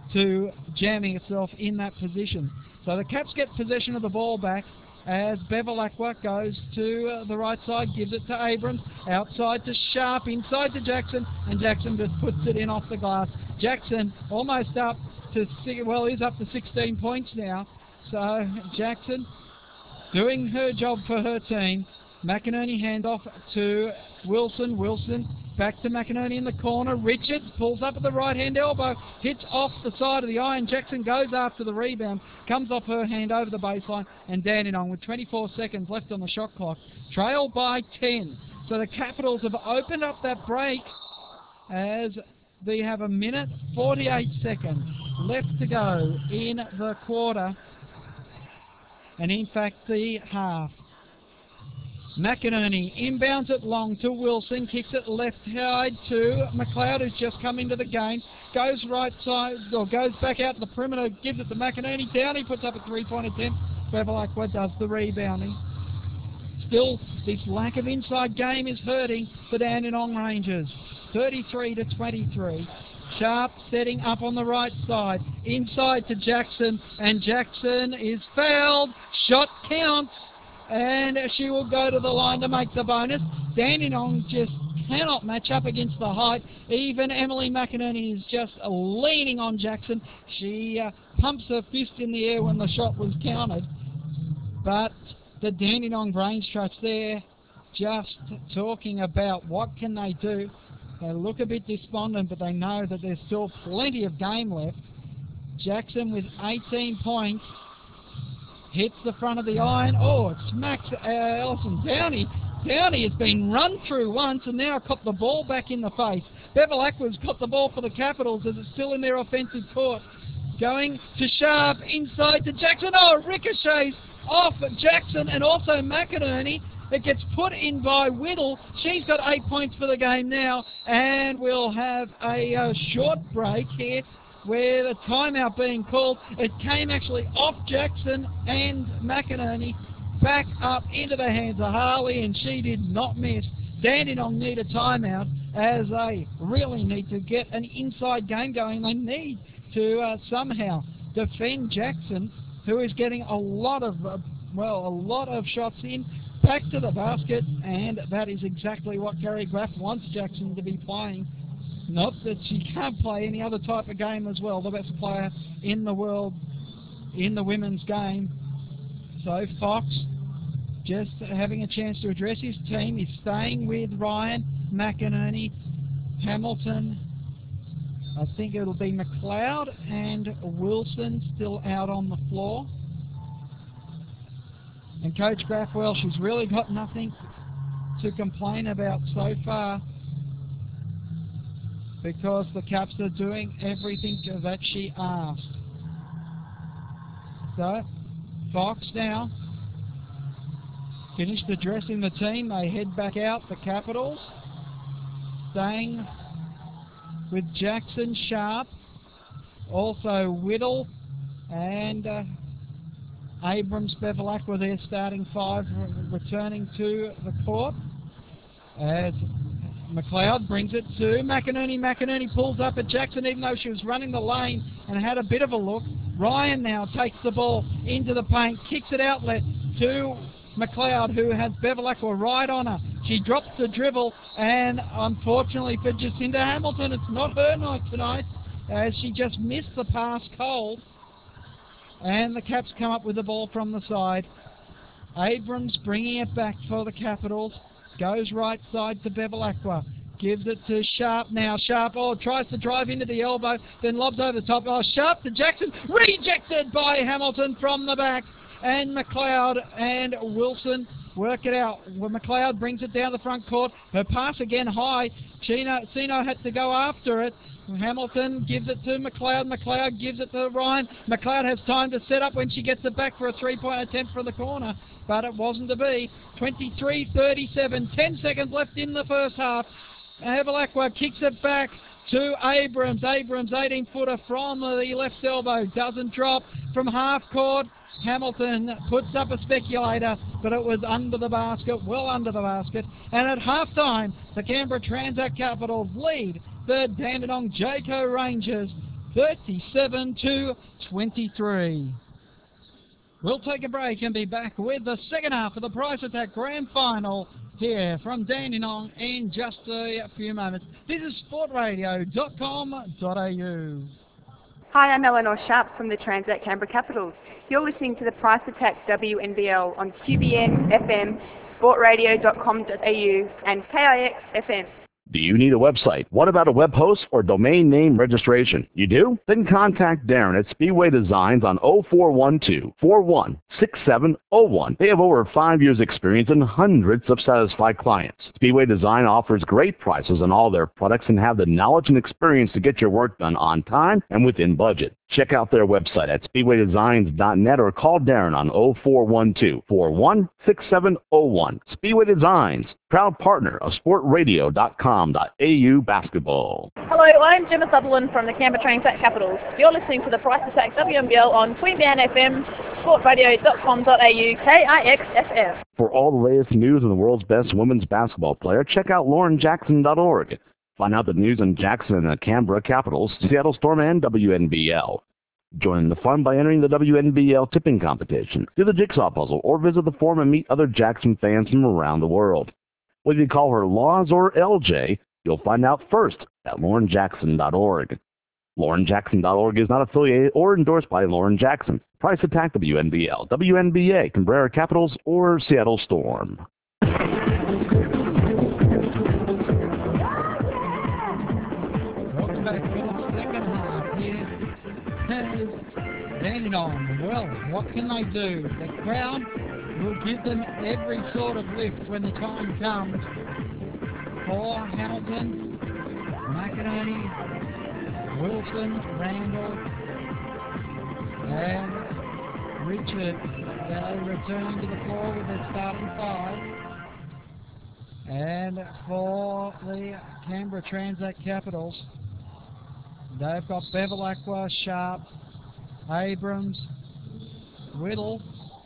to jamming itself in that position. So the Caps get possession of the ball back as Bevilacqua goes to uh, the right side, gives it to Abrams, outside to Sharp, inside to Jackson, and Jackson just puts it in off the glass. Jackson almost up to, well, he's up to sixteen points now. So Jackson doing her job for her team. McInerney handoff to Wilson. Wilson back to McInerney in the corner. Richards pulls up at the right-hand elbow, hits off the side of the iron. Jackson goes after the rebound, comes off her hand over the baseline, and Dandenong with twenty-four seconds left on the shot clock, trail by ten. So the Capitals have opened up that break as they have a minute, forty-eight seconds left to go in the quarter, and in fact the half. McInerney inbounds it long to Wilson, kicks it left side to McLeod, who's just come into the game, goes right side, or goes back out to the perimeter, gives it to McInerney. Downey puts up a three-point attempt. Bevilacqua does the rebounding. Still, this lack of inside game is hurting the Dandenong Rangers. thirty-three to twenty-three. Sharp setting up on the right side. Inside to Jackson, and Jackson is fouled. Shot counts, and she will go to the line to make the bonus. Dandenong just cannot match up against the height. Even Emily McInerney is just leaning on Jackson. She uh, pumps her fist in the air when the shot was counted. But the Dandenong Range Trust there just talking about what can they do. They look a bit despondent, but they know that there's still plenty of game left. Jackson with eighteen points. Hits the front of the iron. Oh, it smacks uh, Alison Downey. Downey has been run through once and now caught the ball back in the face. Bevilacqua's got the ball for the Capitals as it's still in their offensive court. Going to Sharp, inside to Jackson. Oh, ricochets off Jackson and also McInerney. It gets put in by Whittle. She's got eight points for the game now, and we'll have a uh, short break here where the timeout being called. It came actually off Jackson and McInerney, back up into the hands of Harley, and she did not miss. Dandenong need a timeout as they really need to get an inside game going. They need to uh, somehow defend Jackson, who is getting a lot of, uh, well, a lot of shots in, back to the basket, and that is exactly what Gary Graff wants Jackson to be playing. Not that she can't play any other type of game as well, the best player in the world in the women's game. So Fox, just having a chance to address his team, is staying with Ryan, McInerney, Hamilton, I think it'll be McLeod, and Wilson still out on the floor. And Coach Graff, well, she's really got nothing to complain about so far, because the Caps are doing everything that she asked. So, Fox now finished addressing the team. They head back out, the Capitals, staying with Jackson, Sharp, also Whittle, and uh, Abrams, Bevilacqua, their starting five, returning to the court as McLeod brings it to McInerney. McInerney pulls up at Jackson, even though she was running the lane and had a bit of a look. Ryan now takes the ball into the paint, kicks it outlet to McLeod, who has Bevilacqua right on her. She drops the dribble, and unfortunately for Jacinda Hamilton, it's not her night tonight, as she just missed the pass cold. And the Caps come up with the ball from the side. Abrams bringing it back for the Capitals. Goes right side to Bevilacqua. Gives it to Sharp now. Sharp, oh, tries to drive into the elbow, then lobs over the top. Oh, Sharp to Jackson. Rejected by Hamilton from the back. And McLeod and Wilson work it out. Well, McLeod brings it down the front court. Her pass again high. Chino, Sino had to go after it. Hamilton gives it to McLeod. McLeod gives it to Ryan. McLeod has time to set up when she gets it back for a three-point attempt from the corner, but it wasn't to be. twenty-three thirty-seven, ten seconds left in the first half. Bevilacqua kicks it back to Abrams. Abrams, eighteen-footer from the left elbow. Doesn't drop from half court. Hamilton puts up a speculator, but it was under the basket, well under the basket. And at halftime, the Canberra Transact Capitals lead the Dandenong Jayco Rangers thirty-seven to twenty-three. We'll take a break and be back with the second half of the Price Attack Grand Final here from Dandenong in just a few moments. This is sport radio dot com dot a u. Hi, I'm Eleanor Sharp from the Transact Canberra Capitals. You're listening to the Price Attack W N B L on Q B N F M, sport radio dot com dot a u, and K I X F M. Do you need a website? What about a web host or domain name registration? You do? Then contact Darren at Speedway Designs on oh four one two, four one six seven oh one. They have over five years experience and hundreds of satisfied clients. Speedway Design offers great prices on all their products and have the knowledge and experience to get your work done on time and within budget. Check out their website at speedway designs dot net or call Darren on oh four one two, four one six seven oh one. Speedway Designs, proud partner of sport radio dot com dot a u basketball. Hello, I'm Gemma Sutherland from the Canberra Transact Capitals. You're listening to the Price Attack W M B L on Queanbeyan F M, sport radio dot com dot a u, K I X F M. For all the latest news on the world's best women's basketball player, check out lauren jackson dot org. Find out the news on Jackson and the Canberra Capitals, Seattle Storm, and W N B L. Join the fun by entering the W N B L tipping competition, do the jigsaw puzzle, or visit the forum and meet other Jackson fans from around the world. Whether you call her Laws or L J, you'll find out first at lauren jackson dot org. lauren jackson dot org is not affiliated or endorsed by Lauren Jackson, Price Attack W N B L, W N B A, Canberra Capitals, or Seattle Storm. Welcome back to the second half here. Dandenong, well, what can they do? The crowd will give them every sort of lift when the time comes. For Hamilton, McInerney, Wilson, Randall, and Richard. They return to the floor with their starting five. And for the Canberra Transact Capitals, they've got Bevilacqua, Sharp, Abrams, Whittle,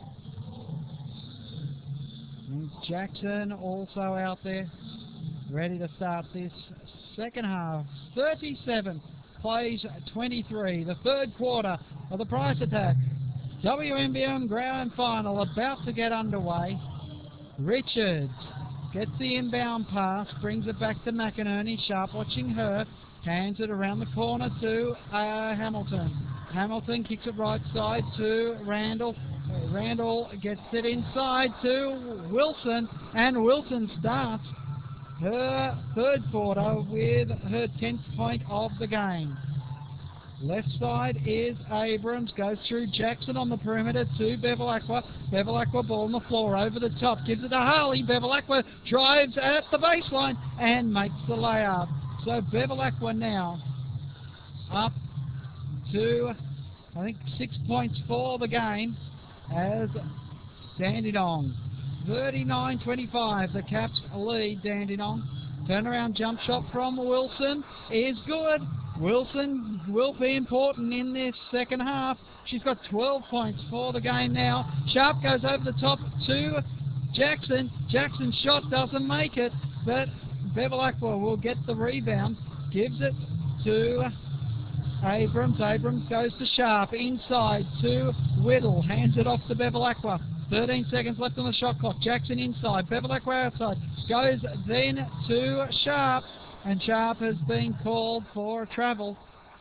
and Jackson also out there, ready to start this second half. thirty-seven plays twenty-three, the third quarter of the Price Attack W M B M Grand Final about to get underway. Richards gets the inbound pass, brings it back to McInerney. Sharp watching her, hands it around the corner to uh, Hamilton. Hamilton kicks it right side to Randall. Uh, Randall gets it inside to Wilson, and Wilson starts her third quarter with her tenth point of the game. Left side is Abrams, goes through Jackson on the perimeter to Bevilacqua. Bevilacqua ball on the floor, over the top, gives it to Harley. Bevilacqua drives at the baseline and makes the layup. So Bevilacqua now up to, I think, six points for the game as Dandenong. thirty-nine twenty-five, the Caps lead Dandenong. Turnaround jump shot from Wilson is good. Wilson will be important in this second half. She's got twelve points for the game now. Sharp goes over the top to Jackson. Jackson's shot doesn't make it, but Bevilacqua will get the rebound, gives it to Abrams. Abrams goes to Sharp, inside to Whittle, hands it off to Bevilacqua. thirteen seconds left on the shot clock. Jackson inside, Bevilacqua outside, goes then to Sharp, and Sharp has been called for travel.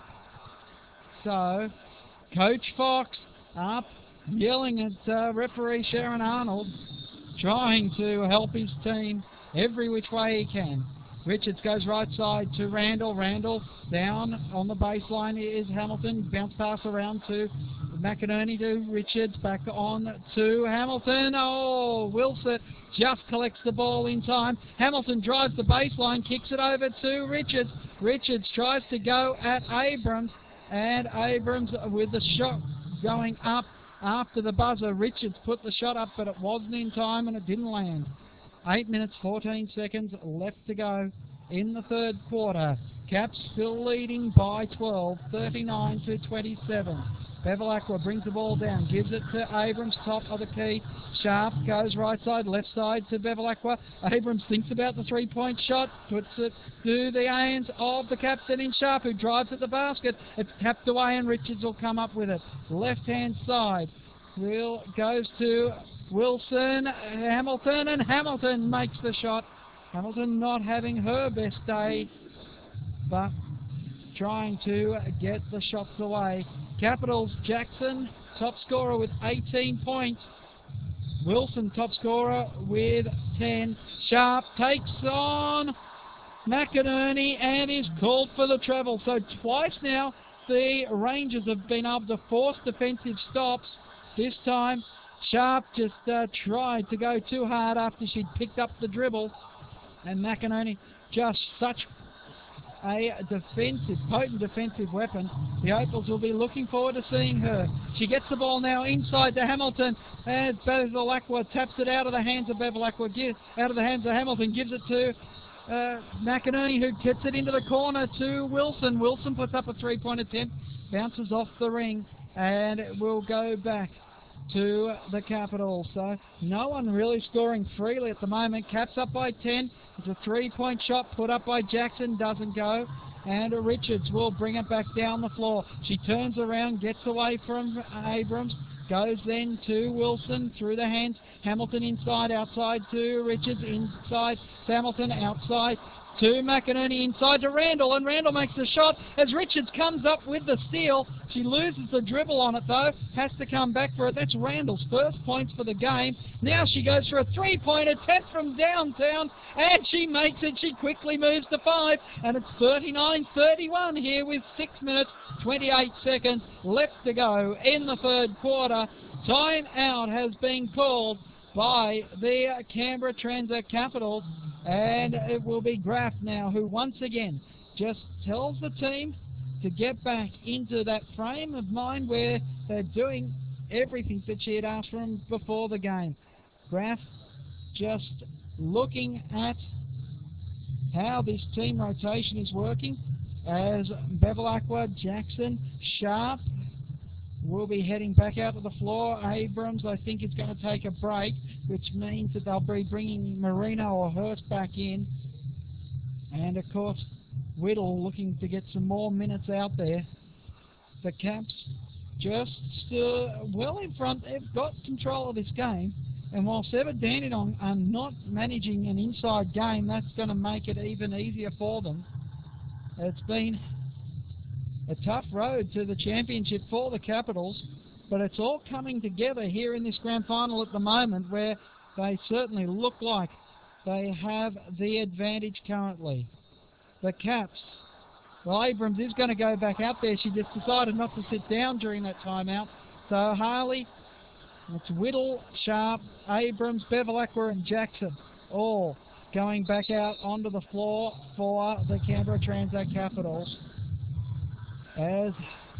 So, Coach Fox up, yelling at uh, referee Sharon Arnold, trying to help his team every which way he can. Richards goes right side to Randall. Randall down on the baseline is Hamilton. Bounce pass around to McInerney to Richards. Back on to Hamilton. Oh, Wilson just collects the ball in time. Hamilton drives the baseline, kicks it over to Richards. Richards tries to go at Abrams, and Abrams with the shot going up after the buzzer. Richards put the shot up, but it wasn't in time and it didn't land. Eight minutes, fourteen seconds left to go in the third quarter. Caps still leading by twelve, thirty-nine to twenty-seven. Bevilacqua brings the ball down, gives it to Abrams, top of the key. Sharp goes right side, left side to Bevilacqua. Abrams thinks about the three-point shot, puts it to the hands of the captain in Sharp, who drives at the basket. It's tapped away and Richards will come up with it. Left-hand side, Will goes to Wilson, Hamilton, and Hamilton makes the shot. Hamilton not having her best day, but trying to get the shots away. Capitals, Jackson, top scorer with eighteen points. Wilson, top scorer with ten. Sharp takes on McInerney and is called for the treble. So twice now the Rangers have been able to force defensive stops. This time Sharp just uh, tried to go too hard after she'd picked up the dribble, and McInerney just such a defensive, potent defensive weapon. The Opals will be looking forward to seeing her. She gets the ball now inside to Hamilton, and Bevilacqua taps it out of the hands of Bevilacqua, give, out of the hands of Hamilton, gives it to uh, McInerney, who gets it into the corner to Wilson. Wilson puts up a three-point attempt, bounces off the ring, and it will go back to the Capitals. So no one really scoring freely at the moment. Caps up by ten. It's a three-point shot put up by Jackson, doesn't go. And Richards will bring it back down the floor. She turns around, gets away from Abrams, goes then to Wilson through the hands. Hamilton inside, outside to Richards, inside to Hamilton, outside to McInerney, inside to Randall, and Randall makes the shot as Richards comes up with the steal. She loses the dribble on it though, has to come back for it. That's Randall's first points for the game. Now she goes for a three-point attempt from downtown, and she makes it. She quickly moves to five, and it's thirty-nine thirty-one here with six minutes, twenty-eight seconds left to go in the third quarter. Time out has been called by the Canberra Transact Capitals, and it will be Graf now who once again just tells the team to get back into that frame of mind where they're doing everything that she had asked from before the game. Graf just looking at how this team rotation is working as Bevilacqua, Jackson, Sharp will be heading back out to the floor. Abrams, I think, is going to take a break, which means that they'll be bringing Marino or Hurst back in. And, of course, Whittle looking to get some more minutes out there. The Caps just uh, well in front. They've got control of this game. And while Sever Dandenong are not managing an inside game, that's going to make it even easier for them. It's been a tough road to the championship for the Capitals, but it's all coming together here in this grand final at the moment, where they certainly look like they have the advantage currently. The Caps, well, Abrams is going to go back out there. She just decided not to sit down during that timeout. So Harley, it's Whittle, Sharp, Abrams, Bevilacqua and Jackson all going back out onto the floor for the Canberra Transact Capitals, as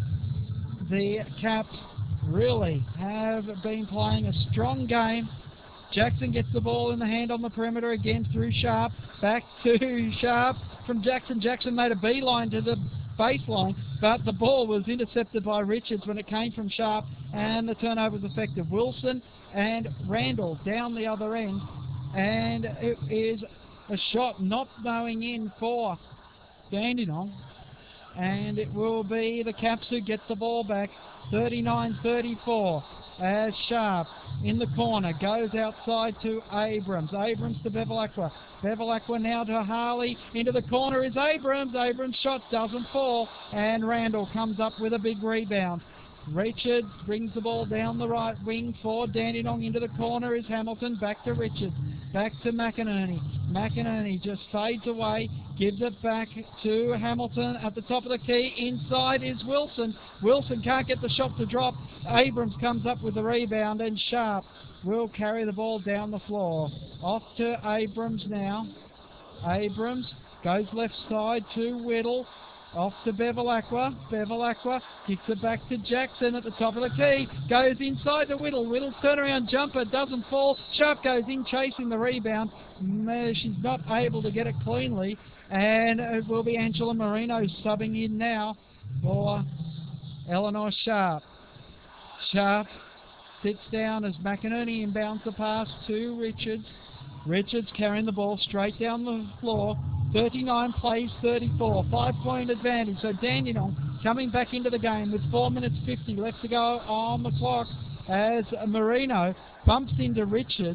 the Caps really have been playing a strong game. Jackson gets the ball in the hand on the perimeter again through Sharp. Back to Sharp from Jackson. Jackson made a beeline to the baseline, but the ball was intercepted by Richards when it came from Sharp, and the turnover was effective. Wilson and Randall down the other end, and it is a shot not going in for Dandenong, and it will be the Caps who get the ball back. Thirty-nine thirty-four as Sharp in the corner goes outside to Abrams. Abrams to Bevilacqua. Bevilacqua now to Harley. Into the corner is Abrams. Abrams' shot doesn't fall, and Randall comes up with a big rebound. Richards brings the ball down the right wing for Dandenong. Into the corner is Hamilton. Back to Richards. Back to McInerney. McInerney just fades away, gives it back to Hamilton at the top of the key. Inside is Wilson. Wilson can't get the shot to drop. Abrams comes up with the rebound, and Sharp will carry the ball down the floor. Off to Abrams now. Abrams goes left side to Whittle. Off to Bevilacqua. Bevilacqua kicks it back to Jackson at the top of the key. Goes inside to Whittle. Whittle's turnaround jumper doesn't fall. Sharp goes in chasing the rebound. She's not able to get it cleanly. And it will be Angela Marino subbing in now for Eleanor Sharp. Sharp sits down as McInerney inbounds the pass to Richards. Richards carrying the ball straight down the floor. thirty-nine plays thirty-four, five-point advantage. So Dandenong coming back into the game with four minutes fifty left to go on the clock as Marino bumps into Richards,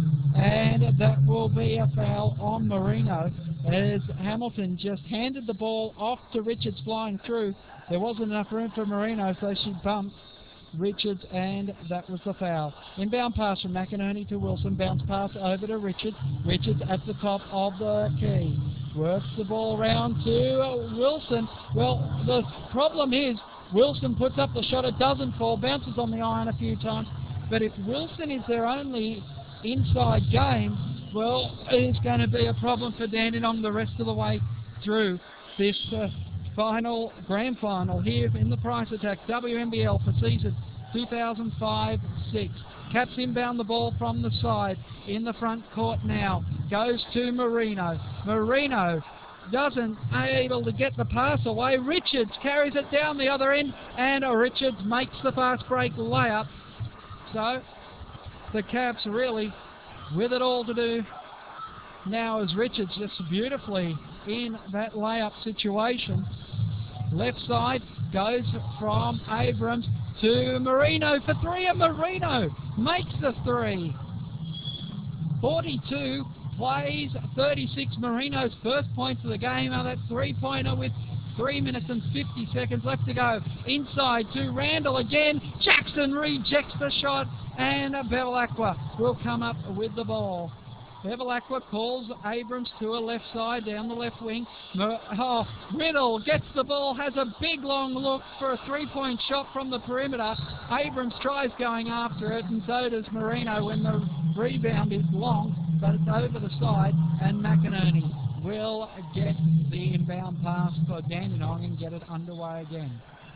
and that will be a foul on Marino as Hamilton just handed the ball off to Richards flying through. There wasn't enough room for Marino, so she bumped Richards, and that was the foul. Inbound pass from McInerney to Wilson. Bounce pass over to Richards. Richards at the top of the key. Works the ball around to Wilson. Well, the problem is Wilson puts up the shot. It doesn't fall. Bounces on the iron a few times. But if Wilson is their only inside game, well, it's going to be a problem for Dandenong the rest of the way through this uh, final grand final here in the Price Attack W M B L for season two thousand five six. Caps inbound the ball from the side in the front court now. Goes to Marino. Marino doesn't able to get the pass away. Richards carries it down the other end, and Richards makes the fast break layup. So the Caps really with it all to do now as Richards just beautifully in that layup situation. Left side goes from Abrams to Marino for three, and Marino makes the three. forty-two plays thirty-six. Marino's first points of the game are that three-pointer with three minutes and fifty seconds left to go. Inside to Randall again. Jackson rejects the shot, and Bevilacqua will come up with the ball. Bevilacqua calls Abrams to a left side, down the left wing. Oh, Riddle gets the ball, has a big long look for a three-point shot from the perimeter. Abrams tries going after it, and so does Marino when the rebound is long, but it's over the side, and McInerney will get the inbound pass for Dandenong and get it underway again.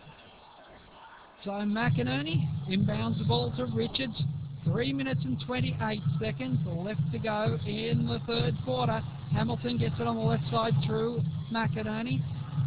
So McInerney inbounds the ball to Richards. Three minutes and twenty-eight seconds left to go in the third quarter. Hamilton gets it on the left side through McInerney.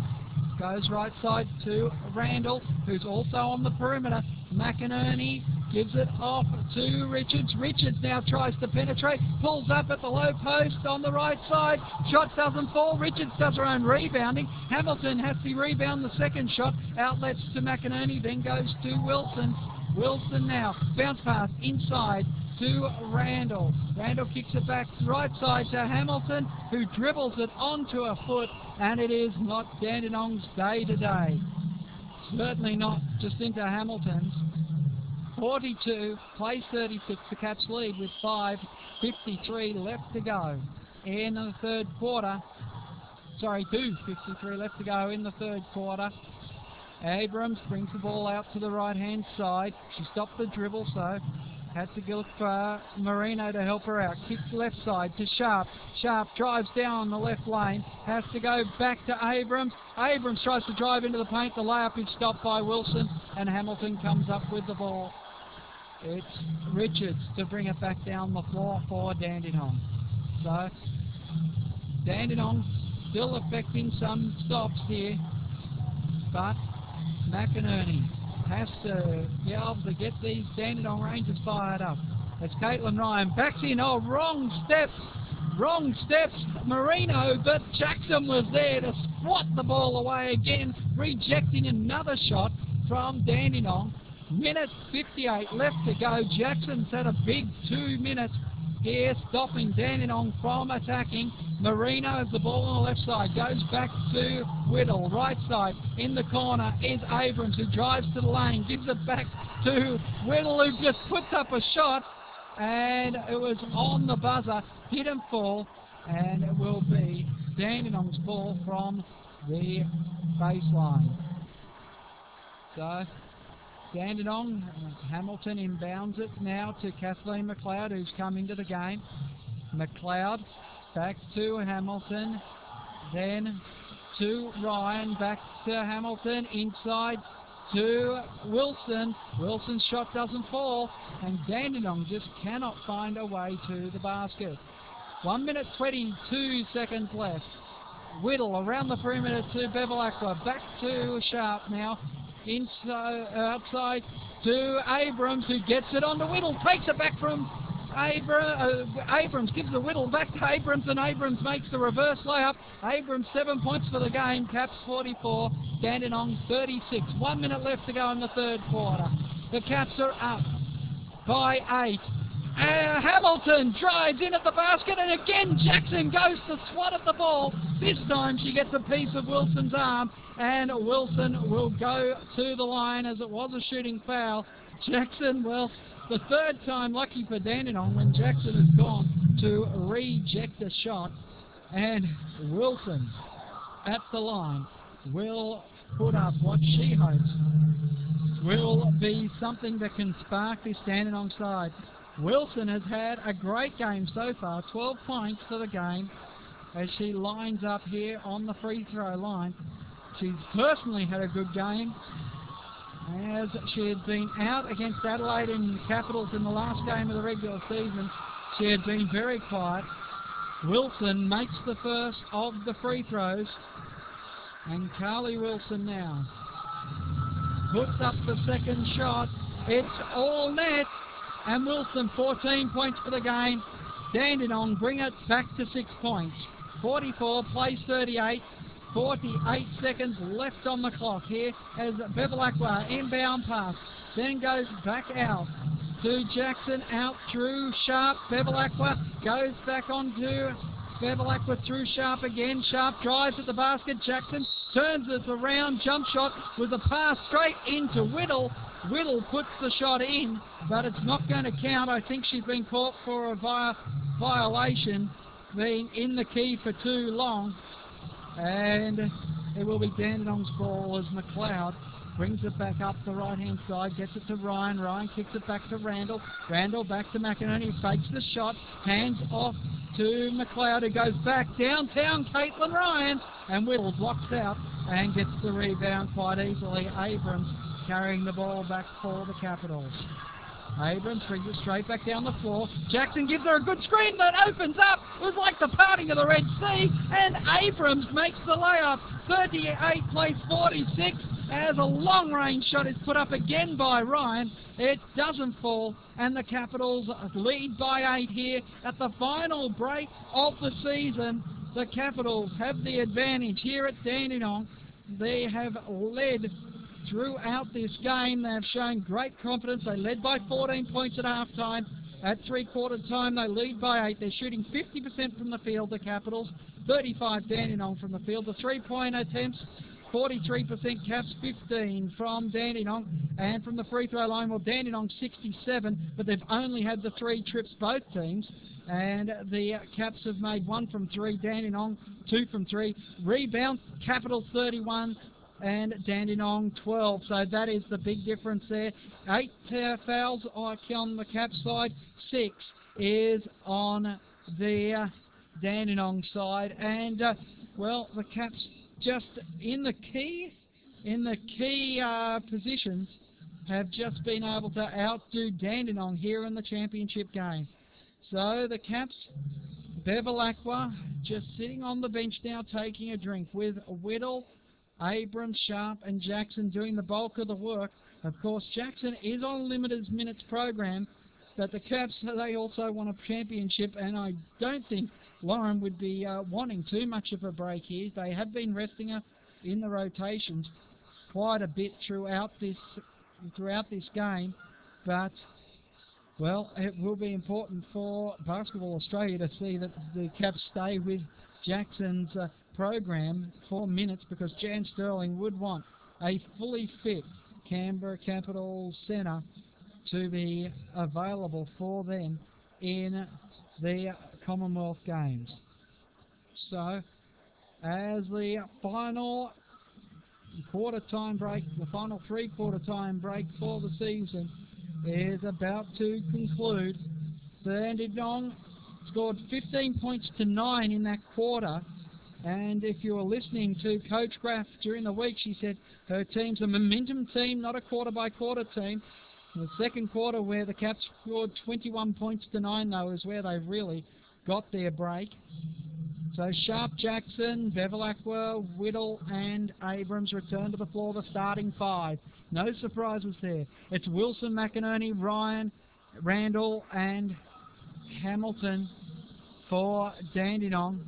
Goes right side to Randall, who's also on the perimeter. McInerney gives it off to Richards. Richards now tries to penetrate, pulls up at the low post on the right side. Shot doesn't fall. Richards does her own rebounding. Hamilton has to rebound the second shot. Outlets to McInerney, then goes to Wilson. Wilson now, bounce pass inside to Randall. Randall kicks it back right side to Hamilton, who dribbles it onto a foot, and it is not Dandenong's day today. Certainly not Jacinta Hamilton's. forty-two, plays thirty-six, the Caps lead with five fifty-three left to go in the third quarter. Sorry, two fifty-three left to go in the third quarter. Abrams brings the ball out to the right-hand side. She stopped the dribble, so had to look for Marino to help her out. Kicks left side to Sharp. Sharp drives down the left lane. Has to go back to Abrams. Abrams tries to drive into the paint. The layup is stopped by Wilson, and Hamilton comes up with the ball. It's Richards to bring it back down the floor for Dandenong. So Dandenong still affecting some stops here, but McInerney has to be able to get these Dandenong Rangers fired up. As Caitlin Ryan backs in, oh, wrong steps, wrong steps, Marino, but Jackson was there to swat the ball away again, rejecting another shot from Dandenong. Minute fifty-eight left to go. Jackson's had a big two minutes here, stopping Dandenong from attacking. Marino has the ball on the left side, goes back to Whittle, right side. In the corner is Abrams, who drives to the lane, gives it back to Whittle, who just puts up a shot, and it was on the buzzer, didn't fall, and it will be Dandenong's ball from the baseline. So Dandenong, Hamilton inbounds it now to Kathleen McLeod, who's come into the game. McLeod back to Hamilton, then to Ryan, back to Hamilton, inside to Wilson. Wilson's shot doesn't fall, and Dandenong just cannot find a way to the basket. One minute twenty-two seconds left. Whittle around the perimeter to Bevilacqua, back to Sharp now. Inside, outside to Abrams, who gets it on to Whittle, takes it back from Abra uh, Abrams, gives the Whittle back to Abrams, and Abrams makes the reverse layup. Abrams seven points for the game, Caps forty-four, Dandenong thirty-six. One minute left to go in the third quarter. The Caps are up by eight. Uh, Hamilton drives in at the basket, and again Jackson goes to swat at the ball. This time she gets a piece of Wilson's arm, and Wilson will go to the line as it was a shooting foul. Jackson, well, the third time lucky for Dandenong when Jackson has gone to reject a shot, and Wilson at the line will put up what she hopes will be something that can spark this Dandenong side. Wilson has had a great game so far, twelve points for the game, as she lines up here on the free throw line. She's personally had a good game, as she had been out against Adelaide and Capitals in the last game of the regular season. She had been very quiet. Wilson makes the first of the free throws, and Carly Wilson now puts up the second shot. It's all net, and Wilson, fourteen points for the game. Dandenong bring it back to six points. forty-four plays thirty-eight. forty-eight seconds left on the clock here as Bevilacqua inbound pass, then goes back out to Jackson, out through Sharp. Bevilacqua goes back on to Bevilacqua through Sharp again. Sharp drives at the basket. Jackson turns it around. Jump shot with a pass straight into Whittle. Whittle puts the shot in, but it's not going to count. I think she's been caught for a vi violation, being in the key for too long. And it will be Dandenong's ball as McLeod brings it back up the right-hand side, gets it to Ryan. Ryan kicks it back to Randall. Randall back to McInerney, fakes the shot, hands off to McLeod, who goes back downtown. Caitlin Ryan, and Whittle blocks out and gets the rebound quite easily. Abrams carrying the ball back for the Capitals. Abrams brings it straight back down the floor. Jackson gives her a good screen that opens up. It was like the parting of the Red Sea, and Abrams makes the layup. thirty-eight plays forty-six as a long-range shot is put up again by Ryan. It doesn't fall, and the Capitals lead by eight here at the final break of the season. The Capitals have the advantage here at Dandenong. They have led throughout this game. They have shown great confidence. They led by fourteen points at halftime. At three-quarter time, they lead by eight. They're shooting fifty percent from the field, the Capitals. thirty-five Dandenong from the field. The three-point attempts, forty-three percent Caps, fifteen from Dandenong. And from the free throw line, well, Dandenong sixty-seven, but they've only had the three trips, both teams. And the Caps have made one from three, Dandenong two from three. Rebound, Capitals thirty-one. And Dandenong twelve, so that is the big difference there. Eight uh, fouls on the Cap side, six is on the uh, Dandenong side, and uh, well, the Caps just in the key, in the key uh, positions, have just been able to outdo Dandenong here in the championship game. So the Caps, Bevilacqua just sitting on the bench now, taking a drink with Whittle, Abrams, Sharp and Jackson doing the bulk of the work. Of course, Jackson is on a limited minutes program, but the Caps, they also won a championship, and I don't think Lauren would be uh, wanting too much of a break here. They have been resting her in the rotations quite a bit throughout this throughout this game, but well, it will be important for Basketball Australia to see that the Caps stay with Jackson's uh, program for minutes, because Jan Sterling would want a fully fit Canberra Capitals centre to be available for them in the Commonwealth Games. So, as the final quarter time break, the final three quarter time break for the season is about to conclude, Dandenong scored fifteen points to nine in that quarter. And if you were listening to Coach Graff during the week, she said her team's a momentum team, not a quarter-by-quarter team. The second quarter, where the Caps scored twenty-one points to nine, though, is where they've really got their break. So Sharp, Jackson, Bevilacqua, Whittle and Abrams return to the floor, the starting five. No surprises there. It's Wilson, McInerney, Ryan, Randall and Hamilton for Dandenong.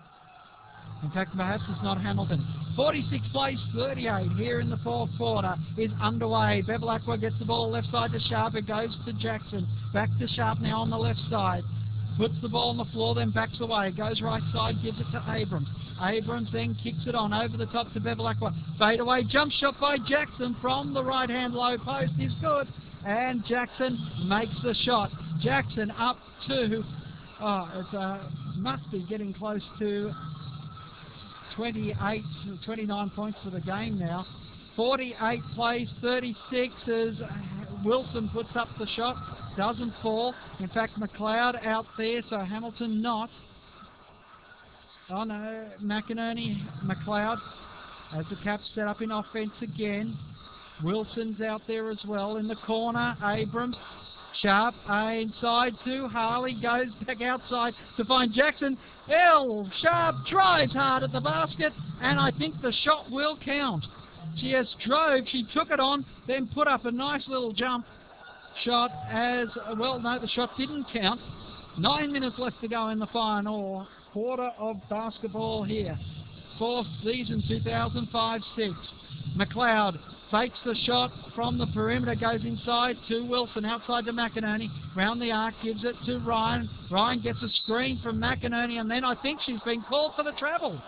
In fact, perhaps it's not Hamilton. forty-six plays thirty-eight here in the fourth quarter is underway. Bevilacqua gets the ball left side to Sharp. It goes to Jackson. Back to Sharp now on the left side. Puts the ball on the floor, then backs away. Goes right side, gives it to Abrams. Abrams then kicks it on over the top to Bevilacqua. Fade away, jump shot by Jackson from the right-hand low post is good. And Jackson makes the shot. Jackson up to, oh, it uh, must be getting close to twenty-eight, twenty-nine points for the game now. forty-eight plays, thirty-six as Wilson puts up the shot. Doesn't fall. In fact, McLeod out there, so Hamilton not. Oh no, McInerney, McLeod, as the Caps set up in offence again. Wilson's out there as well in the corner. Abrams, Sharp, uh, inside to Harley, goes back outside to find Jackson. Elle Sharp drives hard at the basket, and I think the shot will count. She has drove, she took it on, then put up a nice little jump shot as, well, no, the shot didn't count. Nine minutes left to go in the final quarter of basketball here for season two thousand five six. McLeod fakes the shot from the perimeter, goes inside to Wilson, outside to McInerney, round the arc, gives it to Ryan. Ryan gets a screen from McInerney, and then I think she's been called for the travel.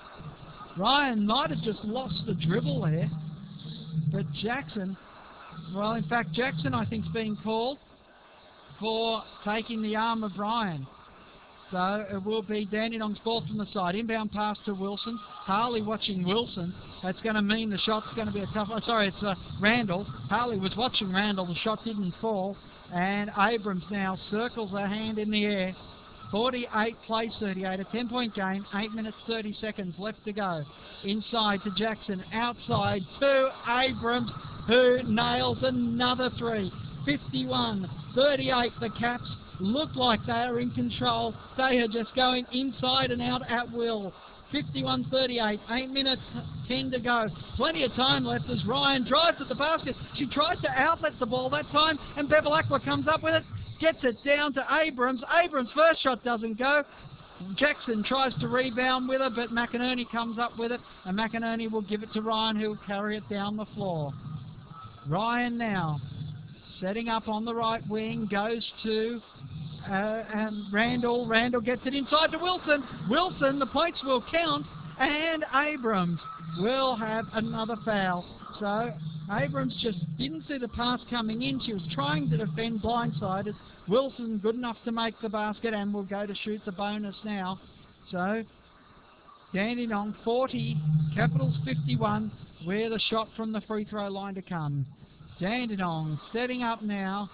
Ryan might have just lost the dribble there, but Jackson, well, in fact, Jackson, I think, is being called for taking the arm of Ryan. So it will be Dandenong's ball from the side. Inbound pass to Wilson. Harley watching Wilson. That's going to mean the shot's going to be a tough... Oh, sorry, it's uh, Randall. Harley was watching Randall. The shot didn't fall. And Abrams now circles her hand in the air. forty-eight plays thirty-eight. A ten-point game. eight minutes, thirty seconds left to go. Inside to Jackson. Outside to Abrams, who nails another three. fifty-one thirty-eight, the Caps look like they are in control. They are just going inside and out at will. fifty-one thirty-eight, eight minutes, ten to go. Plenty of time left as Ryan drives at the basket. She tries to outlet the ball that time, and Bevilacqua comes up with it, gets it down to Abrams. Abrams' first shot doesn't go. Jackson tries to rebound with her, but McInerney comes up with it, and McInerney will give it to Ryan, who will carry it down the floor. Ryan now setting up on the right wing, goes to uh, um, Randall. Randall gets it inside to Wilson. Wilson, the points will count, and Abrams will have another foul. So Abrams just didn't see the pass coming in. She was trying to defend blindsided. Wilson good enough to make the basket and will go to shoot the bonus now. So Dandenong forty, Capitals fifty-one, with a shot from the free throw line to come. Dandenong setting up now.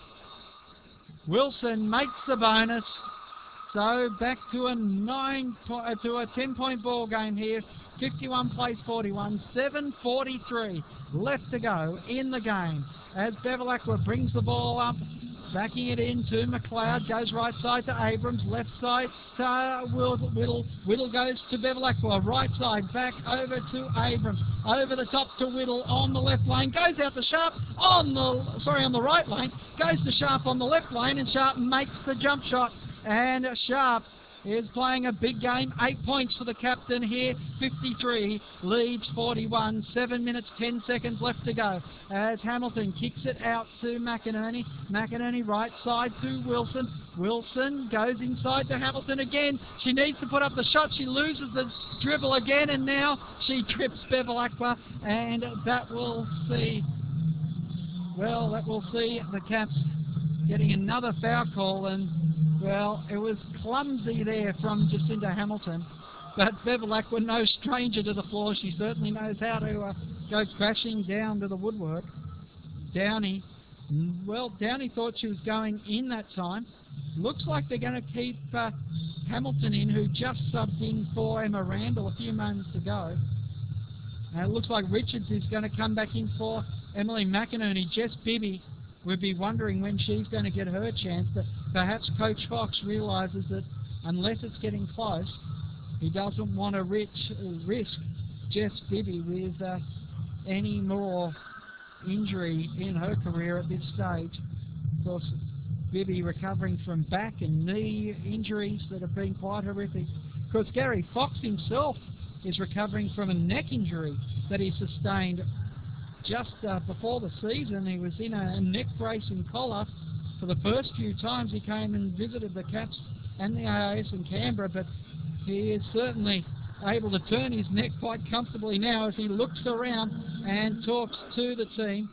Wilson makes the bonus. So back to a nine po to a ten point ball game here. fifty-one plays forty-one. seven forty-three left to go in the game as Bevilacqua brings the ball up, backing it into McLeod, goes right side to Abrams, left side to uh, Whittle. Whittle goes to Bevilacqua, right side, back over to Abrams, over the top to Whittle on the left lane, goes out to Sharp on the, sorry, on the right lane, goes to Sharp on the left lane, and Sharp makes the jump shot, and Sharp is playing a big game. Eight points for the captain here. fifty-three leads forty-one. Seven minutes, ten seconds left to go. As Hamilton kicks it out to McInerney. McInerney right side to Wilson. Wilson goes inside to Hamilton again. She needs to put up the shot. She loses the dribble again, and now she trips Bevilacqua, and that will see, well, that will see the Caps getting another foul call, and well, it was clumsy there from Jacinta Hamilton, but Bevilacqua, no stranger to the floor. She certainly knows how to uh, go crashing down to the woodwork. Downey, well, Downey thought she was going in that time. Looks like they're going to keep uh, Hamilton in, who just subbed in for Emma Randall a few moments ago. And it looks like Richards is going to come back in for Emily McInerney. Jess Bibby would be wondering when she's going to get her chance, but perhaps Coach Fox realises that unless it's getting close, he doesn't want to rich, uh, risk Jess Bibby with uh, any more injury in her career at this stage. Of course, Bibby recovering from back and knee injuries that have been quite horrific. Of course, Gary Fox himself is recovering from a neck injury that he sustained just uh, before the season. He was in a neck brace and collar for the first few times he came and visited the Caps and the A I S in Canberra, but he is certainly able to turn his neck quite comfortably now as he looks around and talks to the team.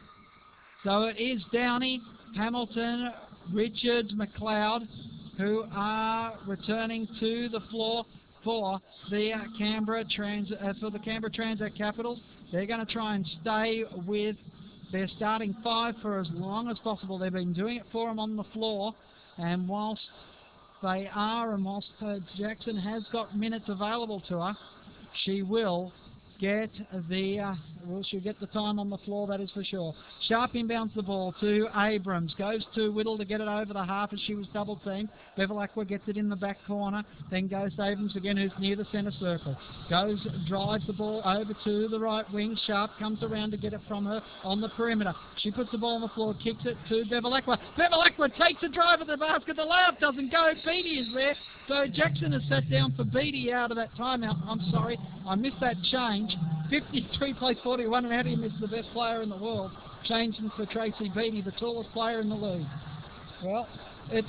So it is Downey, Hamilton, Richards, McLeod, who are returning to the floor for the uh, Canberra Trans uh, for the Canberra Transact Capitals. They're going to try and stay with their starting five for as long as possible. They've been doing it for them on the floor, and whilst they are, and whilst uh, Jackson has got minutes available to her, she will get the uh, well, she'll get the time on the floor, that is for sure. Sharp inbounds the ball to Abrams, goes to Whittle to get it over the half as she was double teamed. Bevilacqua gets it in the back corner, then goes to Abrams again, who's near the centre circle. Goes, drives the ball over to the right wing. Sharp comes around to get it from her on the perimeter. She puts the ball on the floor, kicks it to Bevilacqua. Bevilacqua takes a drive at the basket. The layup doesn't go. Beattie is there. So Jackson has sat down for Beattie out of that timeout. I'm sorry, I missed that change. fifty-three plays forty-one, and how do you miss the best player in the world? Changing for Tracy Beattie, the tallest player in the league. Well, it's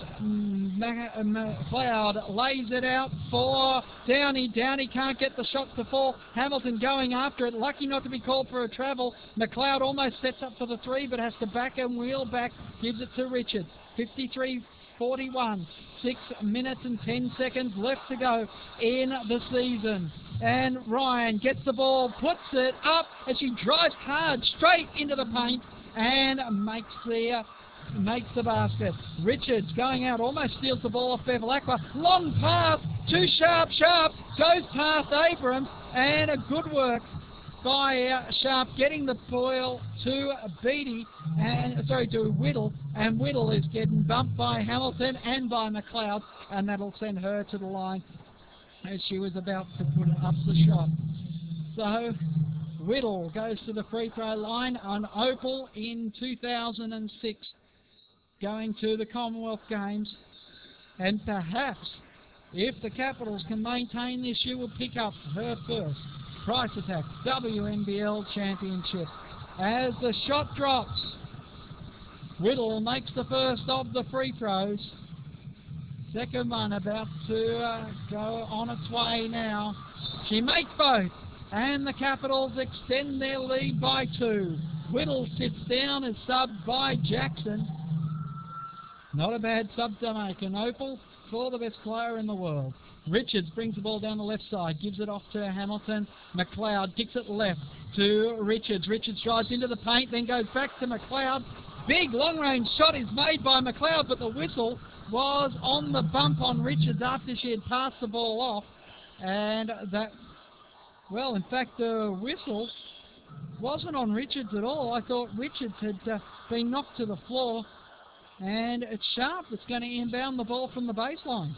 McLeod lays it out for Downey. Downey can't get the shot to fall. Hamilton going after it. Lucky not to be called for a travel. McLeod almost sets up for the three, but has to back and wheel back. Gives it to Richards. fifty-three forty-one. Six minutes and ten seconds left to go in the season. And Ryan gets the ball, puts it up, and she drives hard straight into the paint and makes the... Uh, makes the basket. Richards going out, almost steals the ball off Bevilacqua. Long pass to Sharp. Sharp goes past Abrams, and a good work by uh, Sharp getting the ball to Beattie, and sorry, to Whittle, and Whittle is getting bumped by Hamilton and by McLeod, and that'll send her to the line as she was about to put up the shot. So Whittle goes to the free throw line on Opal in two thousand six. Going to the Commonwealth Games, and perhaps if the Capitals can maintain this, she will pick up her first Price Attack W N B L Championship. As the shot drops, Whittle makes the first of the free throws. Second one about to uh, go on its way now. She makes both, and the Capitals extend their lead by two. Whittle sits down as subbed by Jackson. Not a bad sub to make. An Opal for the best player in the world. Richards brings the ball down the left side, gives it off to Hamilton. McLeod kicks it left to Richards. Richards drives into the paint, then goes back to McLeod. Big long-range shot is made by McLeod, but the whistle was on the bump on Richards after she had passed the ball off. And that, well, in fact, the whistle wasn't on Richards at all. I thought Richards had uh, been knocked to the floor. And it's Sharp that's going to inbound the ball from the baseline.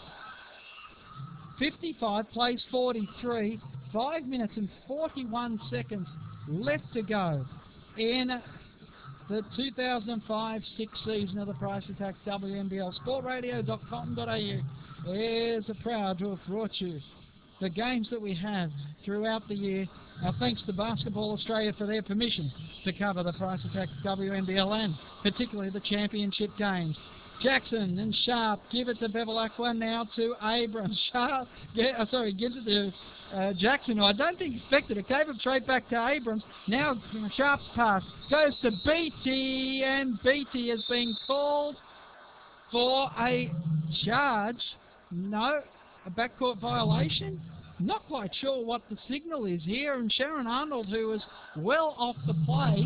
fifty-five plays forty-three. Five minutes and forty-one seconds left to go in the two thousand five six season of the Price Attack W N B L. sport radio dot com dot a u is proud to have brought you the games that we have throughout the year. Our thanks to Basketball Australia for their permission to cover the Price Attack W N B L and particularly the championship games. Jackson and Sharp give it to Bevilacqua, now to Abrams. Sharp, get, uh, sorry, gives it to uh, Jackson, who I don't think expected it. Gave it straight back to Abrams. Now Sharp's pass goes to Beattie, and Beattie has been called for a charge. No, a backcourt violation. Not quite sure what the signal is here, and Sharon Arnold, who was well off the play,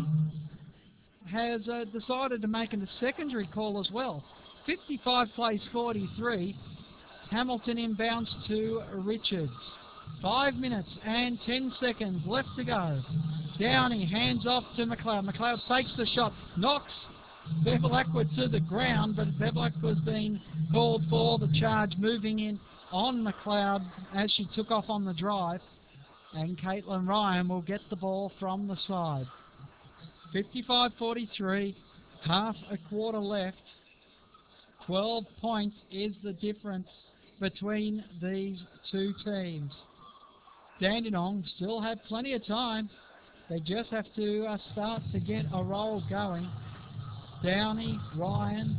has uh, decided to make a secondary call as well. fifty-five plays forty-three. Hamilton inbounds to Richards. Five minutes and ten seconds left to go. Downey hands off to McLeod. McLeod fakes the shot, knocks Bevilacqua to the ground, but Bevilacqua's been called for the charge, moving in on McLeod as she took off on the drive, and Caitlin Ryan will get the ball from the side. fifty-five forty-three, half a quarter left. twelve points is the difference between these two teams. Dandenong still have plenty of time. They just have to uh, start to get a roll going. Downey, Ryan,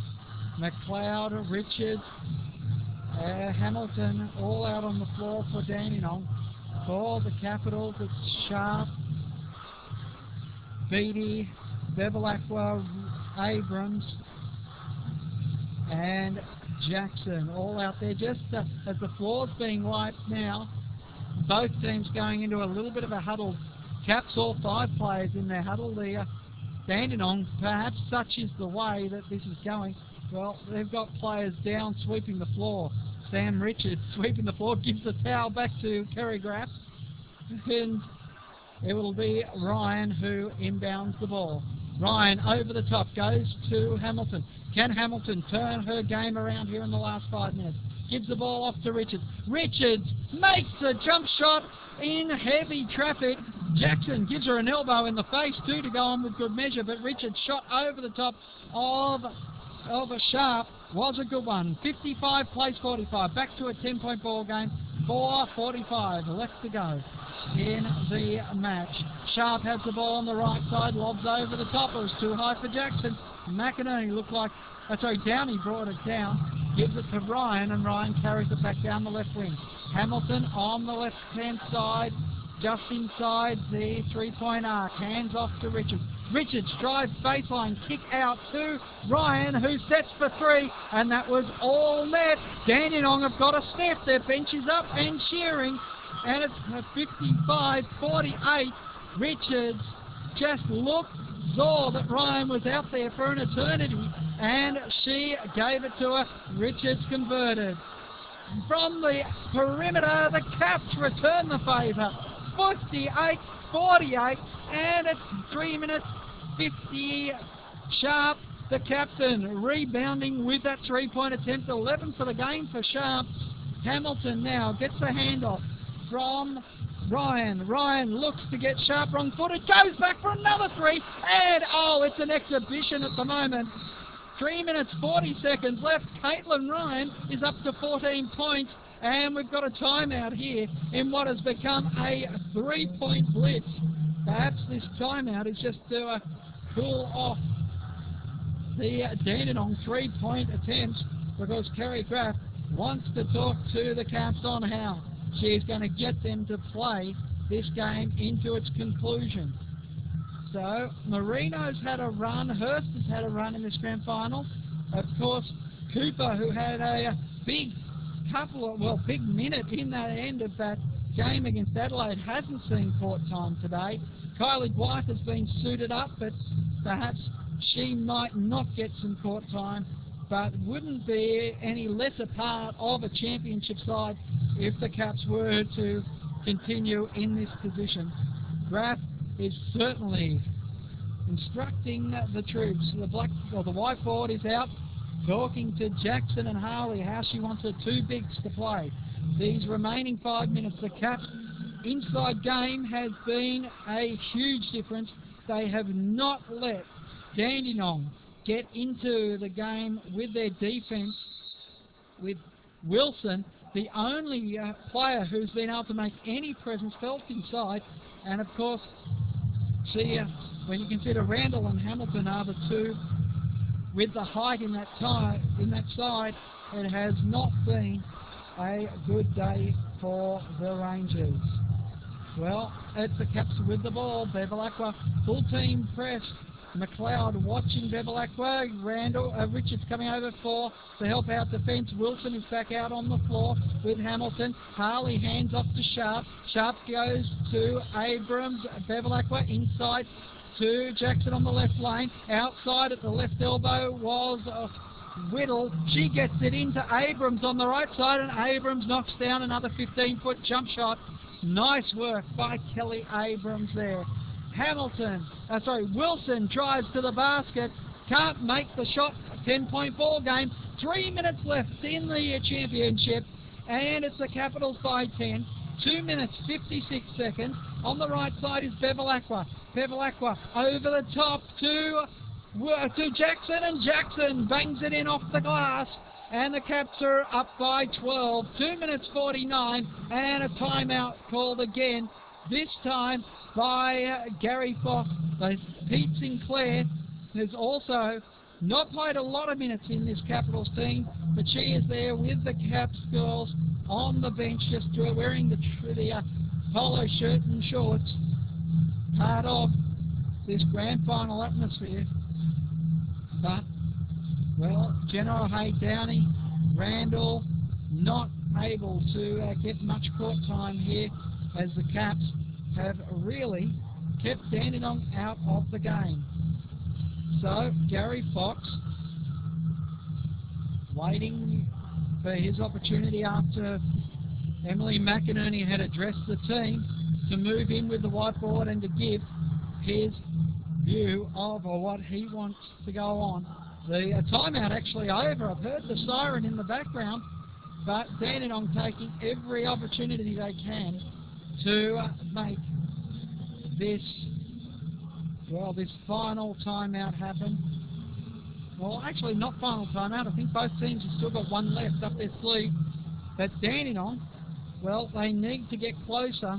McLeod, Richards, Uh, Hamilton all out on the floor for Dandenong. For the Capitals, it's Sharp, Beattie, Bevilacqua, Abrams, and Jackson all out there. Just uh, as the floor's being wiped now, both teams going into a little bit of a huddle. Caps all five players in their huddle there. Dandenong, perhaps such is the way that this is going, Well, they've got players down sweeping the floor. Sam Richards sweeping the floor, gives the towel back to Kerry Graff, and it will be Ryan who inbounds the ball. Ryan over the top, goes to Hamilton. Can Hamilton turn her game around here in the last five minutes? Gives the ball off to Richards. Richards makes a jump shot in heavy traffic. Jackson gives her an elbow in the face too to go on with good measure, but Richards shot over the top of, of a Sharp was a good one. fifty-five plays forty-five. Back to a ten-point ball game. four forty-five left to go in the match. Sharp has the ball on the right side, lobs over the top. It was too high for Jackson. McInerney looked like, oh, sorry, Downey brought it down, gives it to Ryan, and Ryan carries it back down the left wing. Hamilton on the left-hand side, just inside the three-point arc. Hands off to Richards. Richards drives baseline, kick out to Ryan, who sets for three, and that was all net. Dandenong have got a sniff. Their bench is up and cheering, and it's fifty-five forty-eight. Richards just looked, saw that Ryan was out there for an eternity, and she gave it to her. Richards converted. From the perimeter, the Caps return the favour. fifty-eight forty-eight, and it's three minutes fifty. Sharp, the captain, rebounding with that three-point attempt. eleven for the game for Sharp. Hamilton now gets the handoff from Ryan. Ryan looks to get Sharp wrong-footed, goes back for another three, and oh, it's an exhibition at the moment. Three minutes, forty seconds left. Caitlin Ryan is up to fourteen points, and we've got a timeout here in what has become a three-point blitz. Perhaps this timeout is just to uh, cool off the uh, Dandenong three-point attempts, because Kerry Graff wants to talk to the Caps on how she's going to get them to play this game into its conclusion. So, Marino's had a run, Hurst has had a run in this grand final. Of course, Cooper, who had a big couple of, well, big minute in that end of that game against Adelaide, hasn't seen court time today. Kylie White has been suited up, but perhaps she might not get some court time, but wouldn't be any less a part of a championship side if the Caps were to continue in this position. Graff is certainly instructing the troops. The black, well, the whiteboard is out, talking to Jackson and Harley how she wants her two bigs to play. These remaining five minutes, the Caps' inside game has been a huge difference. They have not let Dandenong get into the game with their defence, with Wilson, the only uh, player who's been able to make any presence felt inside. And of course, see, uh, when you consider Randall and Hamilton are the two with the height in that tie, in that side, it has not been a good day for the Rangers. Well, it's the Caps with the ball. Bevilacqua, full team press. McLeod watching Bevilacqua. Randall, uh, Richards coming over for the help out defence. Wilson is back out on the floor with Hamilton. Harley hands off to Sharp. Sharp goes to Abrams. Bevilacqua inside to Jackson on the left lane. Outside at the left elbow was uh, Whittle. She gets it into Abrams on the right side, and Abrams knocks down another fifteen-foot jump shot. Nice work by Kelly Abrams there. Hamilton, uh, sorry, Wilson drives to the basket, can't make the shot. ten-point ball game, three minutes left in the championship, and it's the Capitals by ten. Two minutes, fifty-six seconds. On the right side is Bevilacqua. Bevilacqua over the top to, uh, to Jackson, and Jackson bangs it in off the glass. And the Caps are up by twelve. Two minutes forty-nine, and a timeout called again. This time by uh, Gary Fox. So Pete Sinclair has also not played a lot of minutes in this Capitals team, but she is there with the Caps girls on the bench, just wearing the, the uh, polo shirt and shorts, part of this grand final atmosphere. But, well, General Hay Downey, Randall, not able to uh, get much court time here, as the Caps have really kept Dandenong out of the game. So, Gary Fox waiting for his opportunity after Emily McInerney had addressed the team to move in with the whiteboard and to give his view of what he wants to go on. The uh, timeout actually over. I've heard the siren in the background, but Dandenong taking every opportunity they can to uh, make this, well, this final timeout happen. Well, actually not final timeout. I think both teams have still got one left up their sleeve. But Dandenong, well, they need to get closer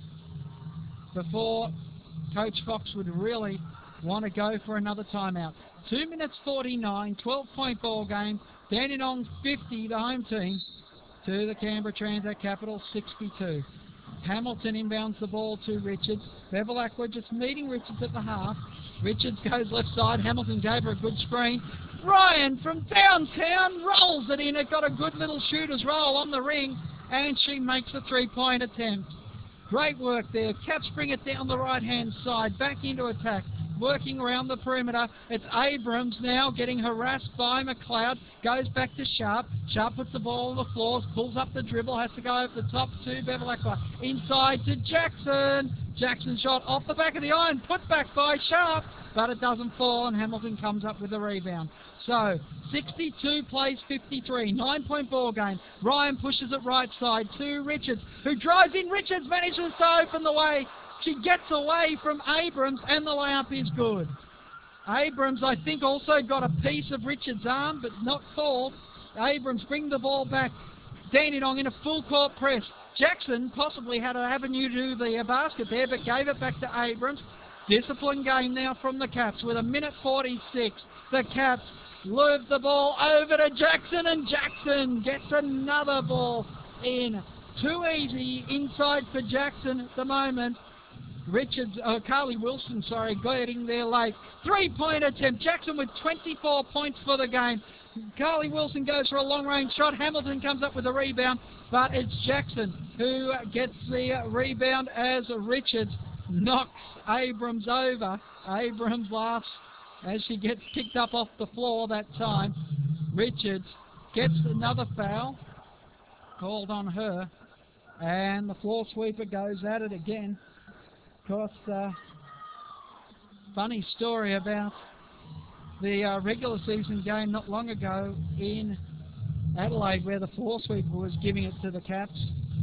before Coach Fox would really want to go for another timeout. two minutes forty-nine, twelve-point ball game. Dandenong fifty, the home team, to the Canberra Transact Capitals sixty-two. Hamilton inbounds the ball to Richards. Bevilacqua just meeting Richards at the half. Richards goes left side. Hamilton gave her a good screen. Ryan from downtown rolls it in. It got a good little shooter's roll on the ring, and she makes a three-point attempt. Great work there. Caps bring it down the right-hand side, back into attack. Working around the perimeter. It's Abrams now getting harassed by McLeod. Goes back to Sharp. Sharp puts the ball on the floor, pulls up the dribble, has to go over the top to Bevilacqua. Inside to Jackson. Jackson shot off the back of the iron, put back by Sharp, but it doesn't fall, and Hamilton comes up with a rebound. So, sixty-two plays fifty-three, nine-point ball game. Ryan pushes it right side to Richards, who drives in. Richards manages to open the way. She gets away from Abrams, and the layup is good. Abrams, I think, also got a piece of Richards' arm, but not called. Abrams bring the ball back. Dandenong in a full-court press. Jackson possibly had an avenue to the basket there, but gave it back to Abrams. Disciplined game now from the Caps with a minute forty-six. The Caps lob the ball over to Jackson, and Jackson gets another ball in. Too easy inside for Jackson at the moment. Richards, uh, Carly Wilson, sorry, getting there late. Three-point attempt. Jackson with twenty-four points for the game. Carly Wilson goes for a long-range shot. Hamilton comes up with a rebound, but it's Jackson who gets the rebound as Richards knocks Abrams over. Abrams laughs as she gets kicked up off the floor that time. Richards gets another foul called on her, and the floor sweeper goes at it again. Of course, uh, funny story about the uh, regular season game not long ago in Adelaide, where the floor sweeper was giving it to the Caps.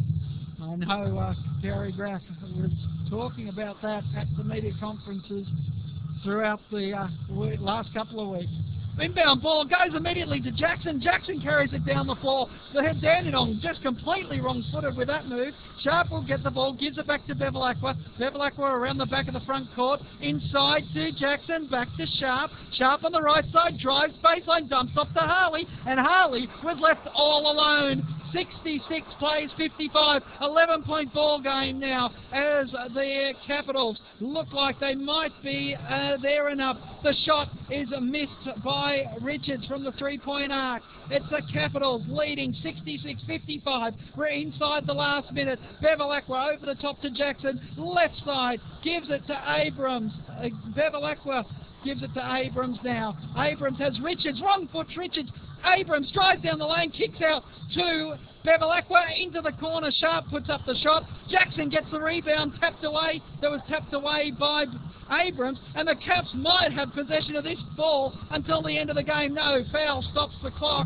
I know uh, Gary Graff was talking about that at the media conferences throughout the uh, last couple of weeks. Inbound ball goes immediately to Jackson. Jackson carries it down the floor. The head Dandenong just completely wrong-footed with that move. Sharp will get the ball, gives it back to Bevilacqua. Bevilacqua around the back of the front court. Inside to Jackson, back to Sharp. Sharp on the right side, drives baseline, dumps off to Harley, and Harley was left all alone. sixty-six plays fifty-five, eleven-point ball game now as the Capitals look like they might be uh, there enough. The shot is missed by Richards from the three-point arc. It's the Capitals leading sixty-six fifty-five. We're inside the last minute. Bevilacqua over the top to Jackson. Left side, gives it to Abrams. Uh, Bevilacqua gives it to Abrams now. Abrams has Richards, wrong foot Richards. Abrams drives down the lane, kicks out to Bevilacqua into the corner. Sharp puts up the shot. Jackson gets the rebound, tapped away. That was tapped away by Abrams, and the Caps might have possession of this ball until the end of the game. No, foul stops the clock,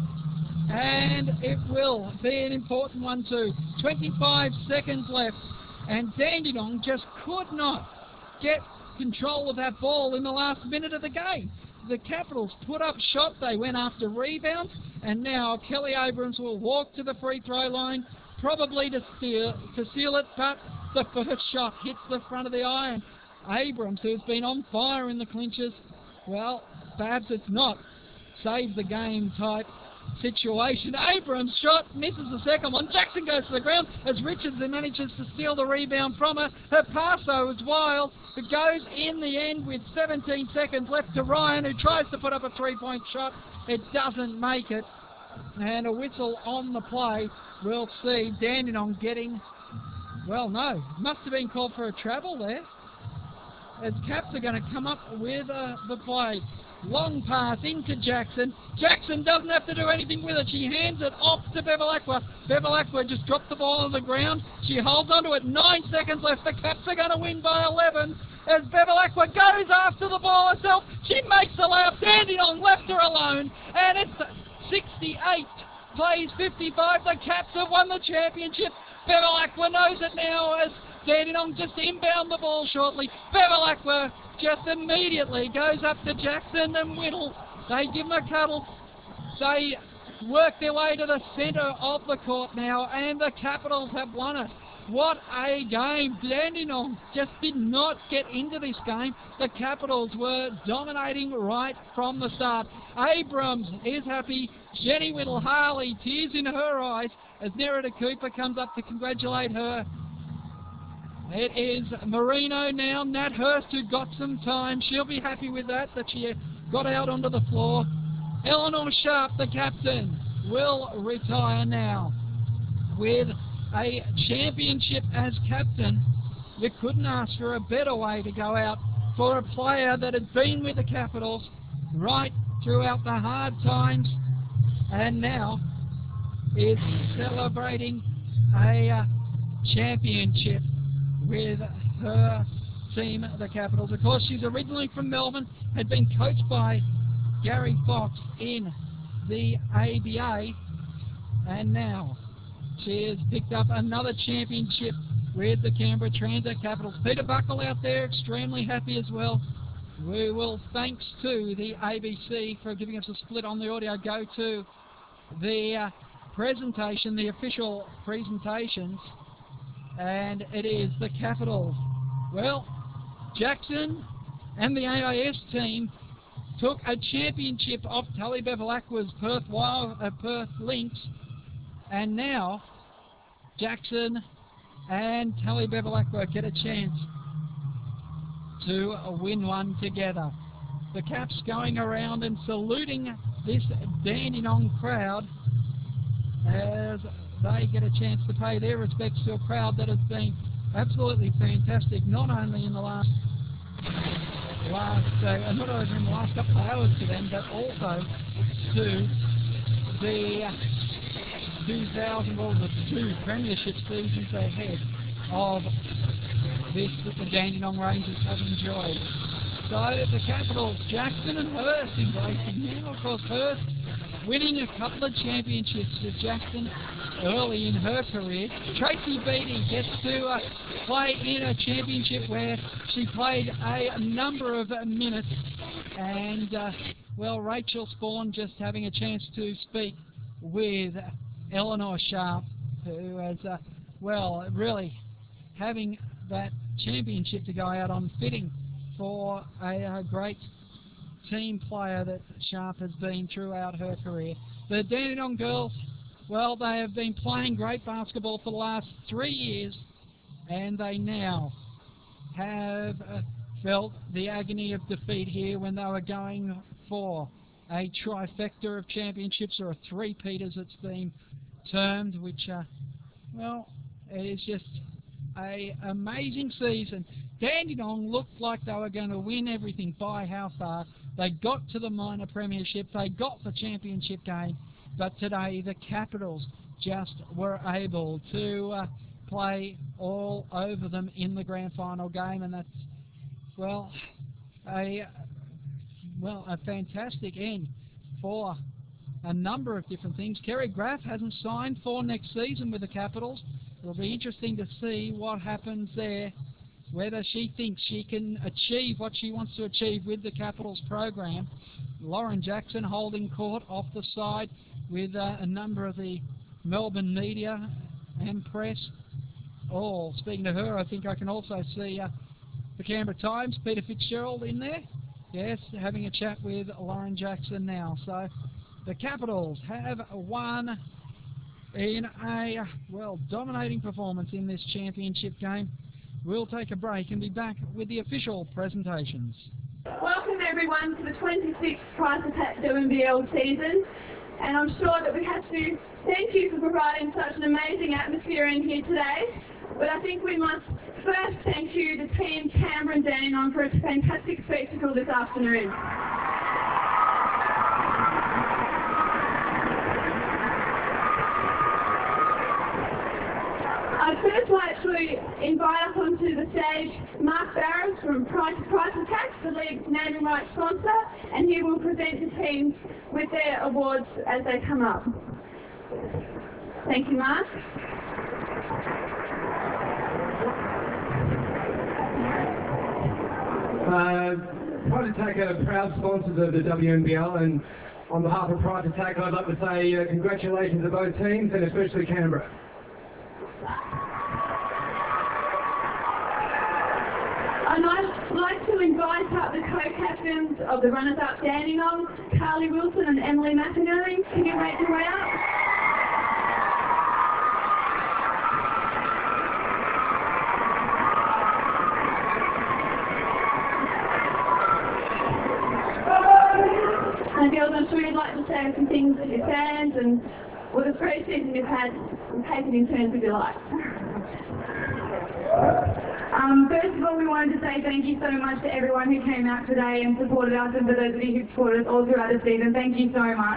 and it will be an important one too. twenty-five seconds left, and Dandenong just could not get control of that ball in the last minute of the game. The Capitals put up shot, they went after rebounds, and now Kelly Abrams will walk to the free throw line, probably to steal, to seal it, but the first shot hits the front of the iron. Abrams, who's been on fire in the clinches, well, perhaps it's not save the game type situation. Abrams' shot misses the second one. Jackson goes to the ground as Richards manages to steal the rebound from her. Her pass, though, is wild. It goes in the end with seventeen seconds left to Ryan, who tries to put up a three-point shot. It doesn't make it. And a whistle on the play. We'll see Dandenong getting, well, no, must have been called for a travel there. As Caps are going to come up with uh, the play. Long pass into Jackson. Jackson doesn't have to do anything with it. She hands it off to Bevilacqua. Bevilacqua just dropped the ball on the ground. She holds onto it. Nine seconds left. The Caps are going to win by eleven. As Bevilacqua goes after the ball herself, she makes the layup. Dandenong left her alone. And it's sixty-eight plays fifty-five. The Caps have won the championship. Bevilacqua knows it now as Dandenong just inbound the ball shortly. Bevilacqua just immediately goes up to Jackson and Whittle. They give them a cuddle. They work their way to the centre of the court now, and the Capitals have won it. What a game. Dandenong just did not get into this game. The Capitals were dominating right from the start. Abrams is happy. Jenny Whittle-Harley, tears in her eyes as Nerida Cooper comes up to congratulate her. It is Marino now, Nat Hurst, who got some time. She'll be happy with that, that she got out onto the floor. Eleanor Sharp, the captain, will retire now with a championship as captain. You couldn't ask for a better way to go out for a player that had been with the Capitals right throughout the hard times and now is celebrating a uh, championship with her team, the Capitals. Of course, she's originally from Melbourne, had been coached by Gary Fox in the A B A, and now she has picked up another championship with the Canberra Transit Capitals. Peter Buckle out there, extremely happy as well. We will, thanks to the A B C for giving us a split on the audio, go to the uh, presentation, the official presentations, and it is the Capitals. Well, Jackson and the A I S team took a championship off Tully Bevilacqua's Perth Wild, uh, Perth Lynx, and now Jackson and Tully Bevilacqua get a chance to win one together. The Caps going around and saluting this Dandenong crowd as they get a chance to pay their respects to a crowd that has been absolutely fantastic, not only in the last last uh, not only in the last couple of hours to them, but also to the two thousand, well, the two premiership seasons ahead of this that the Dandenong Rangers have enjoyed. So the Capitals, Jackson and Hurst embracing now. Of course, Hurst winning a couple of championships with Jackson early in her career. Tracy Beattie gets to uh, play in a championship where she played a number of minutes. And, uh, well, Rachel Spawn just having a chance to speak with Eleanor Sharp, who has, uh, well, really having that championship to go out on, fitting for a, a great team player that Sharp has been throughout her career. The Dandenong girls, well, they have been playing great basketball for the last three years, and they now have uh, felt the agony of defeat here when they were going for a trifecta of championships, or a three-peat as it's been termed, which, uh, well, is just a amazing season. Dandenong looked like they were going to win everything by how far. They got to the minor premiership, they got the championship game, but today the Capitals just were able to uh, play all over them in the grand final game, and that's, well, a well a fantastic end for a number of different things. Kerry Graff hasn't signed for next season with the Capitals. It'll be interesting to see what happens there, whether she thinks she can achieve what she wants to achieve with the Capitals program. Lauren Jackson holding court off the side with uh, a number of the Melbourne media and press. Oh, speaking to her, I think I can also see uh, the Canberra Times, Peter Fitzgerald in there. Yes, having a chat with Lauren Jackson now. So the Capitals have won in a, well, dominating performance in this championship game. We'll take a break and be back with the official presentations. Welcome everyone to the twenty-sixth Price Attack W N B L season, and I'm sure that we have to thank you for providing such an amazing atmosphere in here today, but I think we must first thank you, the team Canberra and Dandenong, for a fantastic spectacle this afternoon. first like to invite up onto the stage Mark Barrows from Price, Price Attacks, the league's naming rights sponsor, and he will present the teams with their awards as they come up. Thank you, Mark. Uh, Price Attack are proud sponsors of the W N B L, and on behalf of Price Attack, I'd like to say uh, congratulations to both teams, and especially Canberra. I'd like to invite up the co-captains of the runners-up Dandenong, Carly Wilson and Emily McInerney. Can you make your way up? And girls, I'm sure you'd like to say some things to your fans and what a great season you've had and take it in turns if you like. Um, first of all, we wanted to say thank you so much to everyone who came out today and supported us, and for those of you who supported us all throughout the season, thank you so much.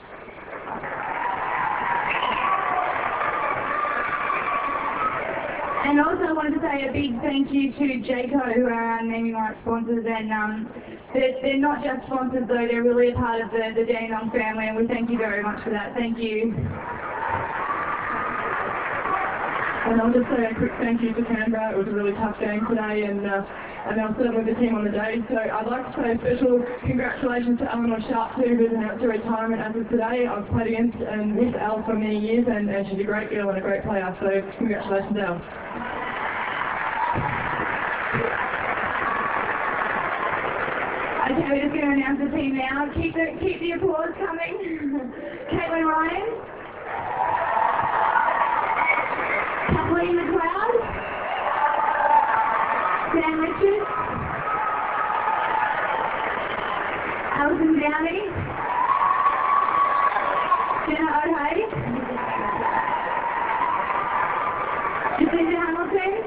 And also I wanted to say a big thank you to Jayco, who are our naming rights sponsors, and um, they're, they're not just sponsors though, they're really a part of the, the Dandenong family, and we thank you very much for that. Thank you. And I'll just say a quick thank you to Canberra. It was a really tough game today, and uh, and I'll serve with the team on the day. So I'd like to say a special congratulations to Eleanor Sharp too, who's announced her retirement as of today. I've played against and with Elle for many years, and, and she's a great girl and a great player. So congratulations, Elle. Okay, we're just going to announce the team now. Keep the keep the applause coming. Caitlin Ryan. Kathleen McLeod, Sam Richards, Alison Downey, Jenna O'Hay, Jacinda Hamilton,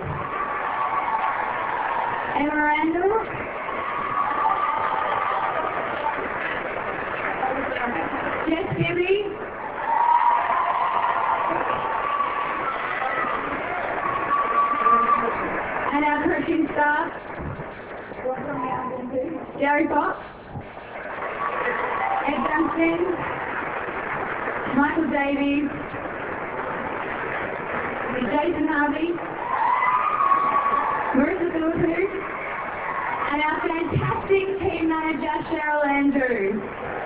Emma Randall, Jess Gibby, and our coaching staff, Gary Fox, Ed Dunstan, Michael Davies, Jason Harvey, Marissa Philippou, and our fantastic team manager, Cheryl Andrew.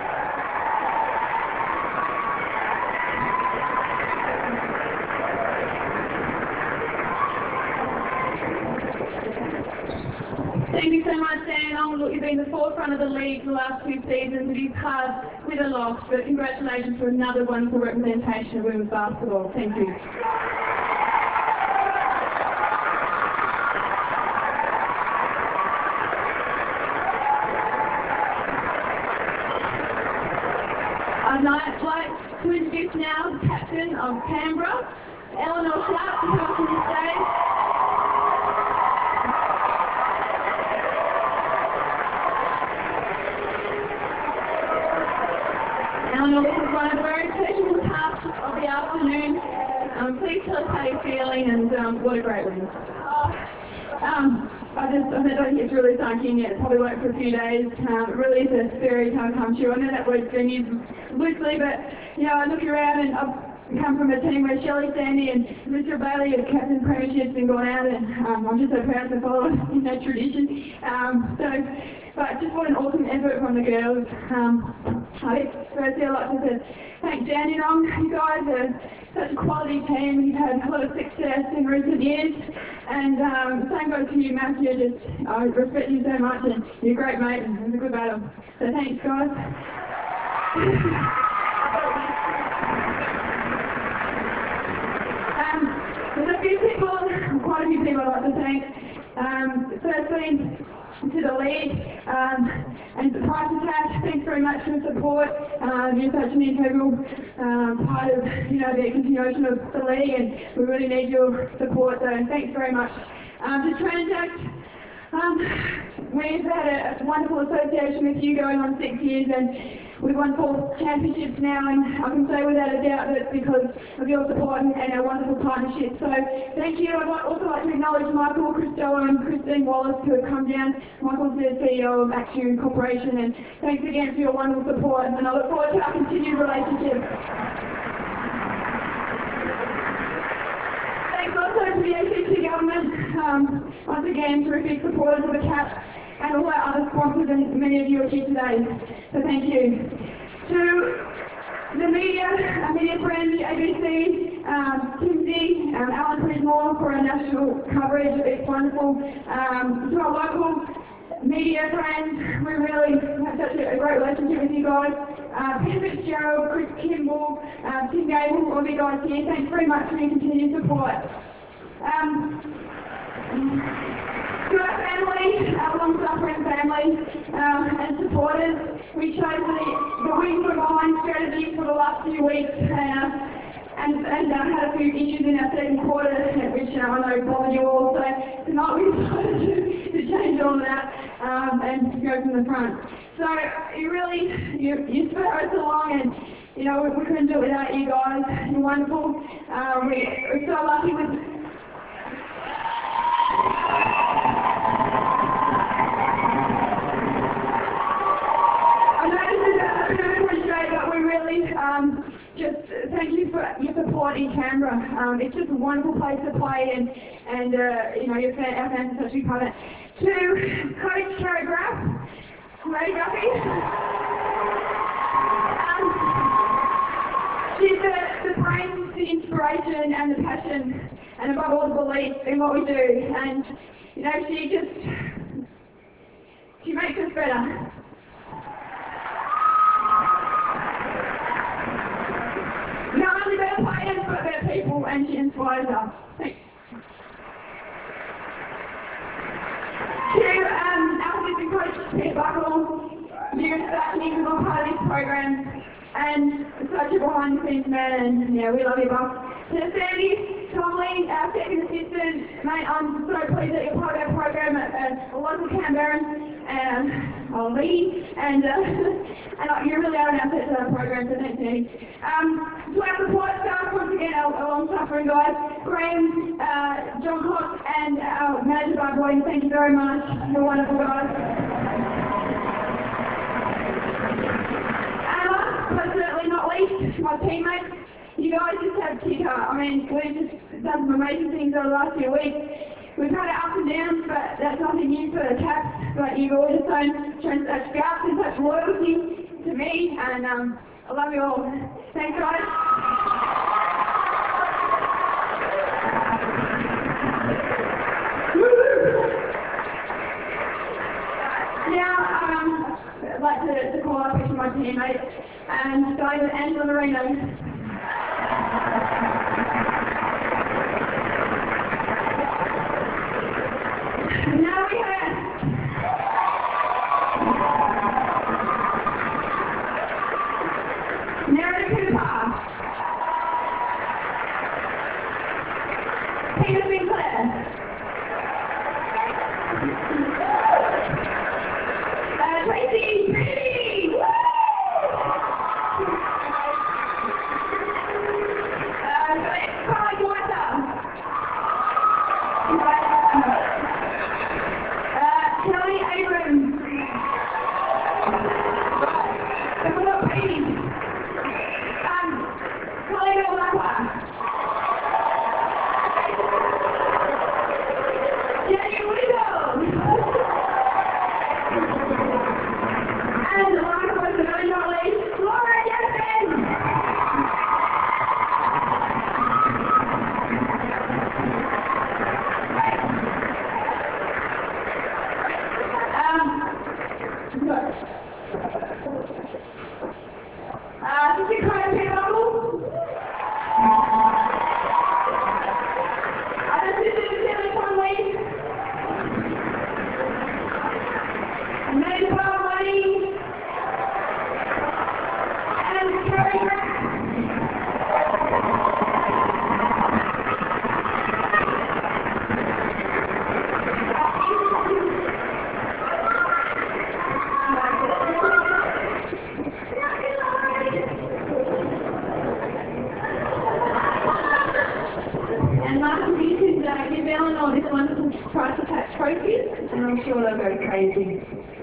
Thank you so much, Dan. Look, you've been the forefront of the league for the last two seasons. It is hard with a loss, but congratulations for another wonderful representation of women's basketball. Thank you. I'd like to introduce now the captain of Canberra, Eleanor Sharp, to come up to the stage. Eleanor, this is one of the very pleasurable tasks of the afternoon. Um, please tell us how you're feeling and um, what a great win. Um, I just, I don't think it's really sunk in yet. It probably won't for a few days. Um, it really is a very time come true. I know that word's been used loosely, but you know, I look around and I've come from a team where Shelley Sandy and Mister Bailey have captain premierships and gone out, and um, I'm just so proud to follow in that tradition. Um, so, but just what an awesome effort from the girls. Um, I think firstly I'd like to say thank Dandenong. You guys are such a quality team. You've had a lot of success in recent years, and um, same goes to you, Matthew. Just I respect you so much, and you're a great mate, and it was a good battle. So thanks, guys. um, there's a few people, quite a few people I'd like to thank. Um, firstly, to the league um, and the Price Attack, thanks very much for the support. Um, you're such an integral um, part of you know the continuation of the league, and we really need your support. So thanks very much. Um, to Transact, um, we've had a, a wonderful association with you going on six years, and we've won four championships now, and I can say without a doubt that it's because of your support and, and our wonderful partnership. So thank you. I'd also like to acknowledge Michael, Christella and Christine Wallace who have come down. Michael's the C E O of Action Corporation, and thanks again for your wonderful support, and I look forward to our continued relationship. Thanks also to the A C T government, um, once again terrific supporters of the Cats, and all our other sponsors, and many of you are here today, so thank you. To the media, our media friends, the A B C, um, Timsy, um, Alan Pridmore for our national coverage, it's wonderful. Um, to our local media friends, we really have such a great relationship with you guys. Uh, Peter Fitzgerald, Chris Kimball, uh, Tim Gable, all of you guys here, thanks very much for your continued support. Um, To our family, our long-suffering family uh, and supporters, we chose the, the win for behind strategy for the last few weeks uh, and, and uh, had a few issues in our second quarter, which uh, I know bothered you all, so tonight we decided to, to change all of that um, and go from the front. So you really, you, you spur us along, and you know, we, we couldn't do it without you guys. You're wonderful. Um, we, we're so lucky with I know this is a bit of a cliche, but we really um, just thank you for your support in Canberra. Um, it's just a wonderful place to play, and and uh, you know, your fan, our fans are such a big part of it. To Coach Carrie Graff, Ray Duffy. Um, she's the, the brains, the inspiration, and the passion, and above all the belief in what we do. And you know, she just she makes us better. Not only better players, but better people, and she inspires us. Thanks. To um, our assistant coach, Peter Buckle, you that he was all part of this program, and such a behind-the-scenes man, and yeah, we love you, Buck. To Sandy Tomley, our second assistant, mate, I'm so pleased that you're part of our program at, at a local Canberran, and oh, Lee, and uh, and uh, you really are an asset to our program, so thanks, Sandy. Um, to our support staff, once again, our, our long-suffering guys, Graham, uh, John Cox, and our manager, Bob Boyd, thank you very much. You're wonderful guys. And last, but certainly not least, my teammates. You guys just have kicker. I mean, we've just done some amazing things over the last few weeks. We've had our ups and downs, but that's nothing new for the Cats. But you've always shown, shown such guts and such loyalty to me, and um, I love you all. Thanks, guys. Now, um, I'd like to, to call up each of my teammates, and starting with Angela Marino. Now we have Meredith Cooper, Peter Sinclair, uh, Tracy Pretty, uh, Carly Dwighter, Kelly Abrams, Philip Payne, um, Colleen O'Lacqua, Jenny Widdle, and last but certainly not least, Laura Jackson. Uh, just a kind of Peter Buckle. Price Attack trophies, and I'm sure they'll go crazy.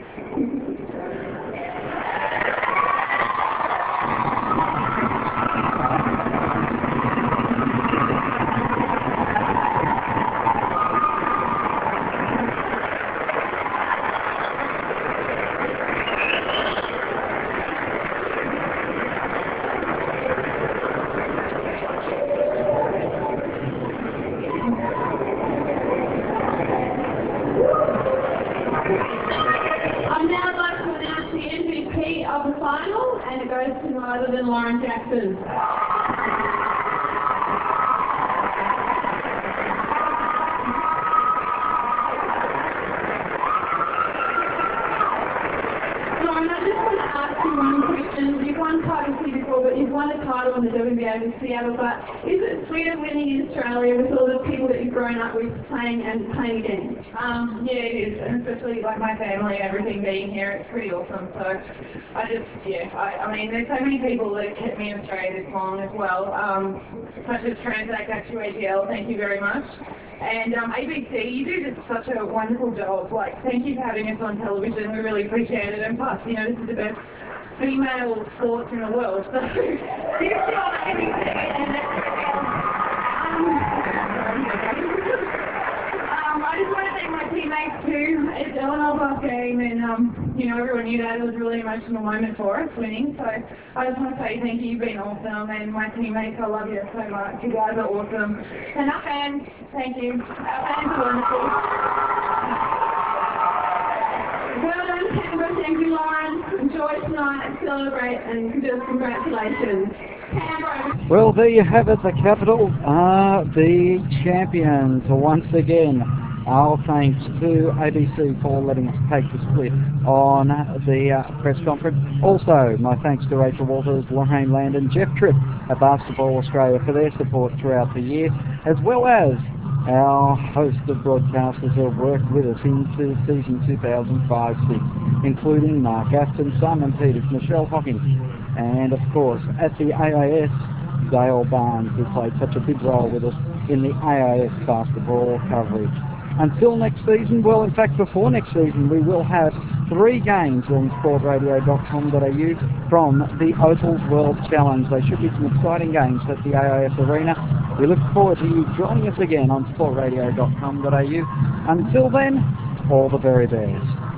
Other than Lauren Jackson. Lauren, I just want to ask you one question. You've won title before, but you've won a title in the W N B A with Seattle, but is it sweeter winning in Australia with all the people that you've grown up with playing and playing again? Um, yeah, it is, and especially like my family and everything being here, it's pretty awesome. So I just, yeah, I, I mean, there's so many people that have kept me in Australia this long as well, um, such as Transact Actu A G L, thank you very much. And um, A B C, you do just such a wonderful job. Like, thank you for having us on television, we really appreciate it. And plus, you know, this is the best female sports in the world, so seriously on A B C. And um, um, I just want to thank my teammates too. It's Eleanor's game, and um, you know, everyone knew that. It was a really emotional moment for us winning. So I just want to say thank you. You've been awesome, and my teammates, I love you so much. You guys are awesome. And our fans, thank you. Our fans are wonderful. Well done, Canberra. Thank you, Lauren. Enjoy tonight, celebrate, and just congratulations. Canberra. Well, there you have it. The Capitals are the champions once again. Our thanks to A B C for letting us take the split on the uh, press conference. Also, my thanks to Rachel Walters, Lorraine Landon, Jeff Tripp at Basketball Australia for their support throughout the year, as well as our host of broadcasters who have worked with us into season two thousand five six, including Mark Aston, Simon Peters, Michelle Hawkins, and of course at the A I S, Dale Barnes, who played such a big role with us in the A I S basketball coverage. Until next season, well, in fact, before next season, we will have three games on sport radio dot com dot a u from the Opals World Challenge. There should be some exciting games at the A I S Arena. We look forward to you joining us again on sport radio dot com dot a u. Until then, all the very best.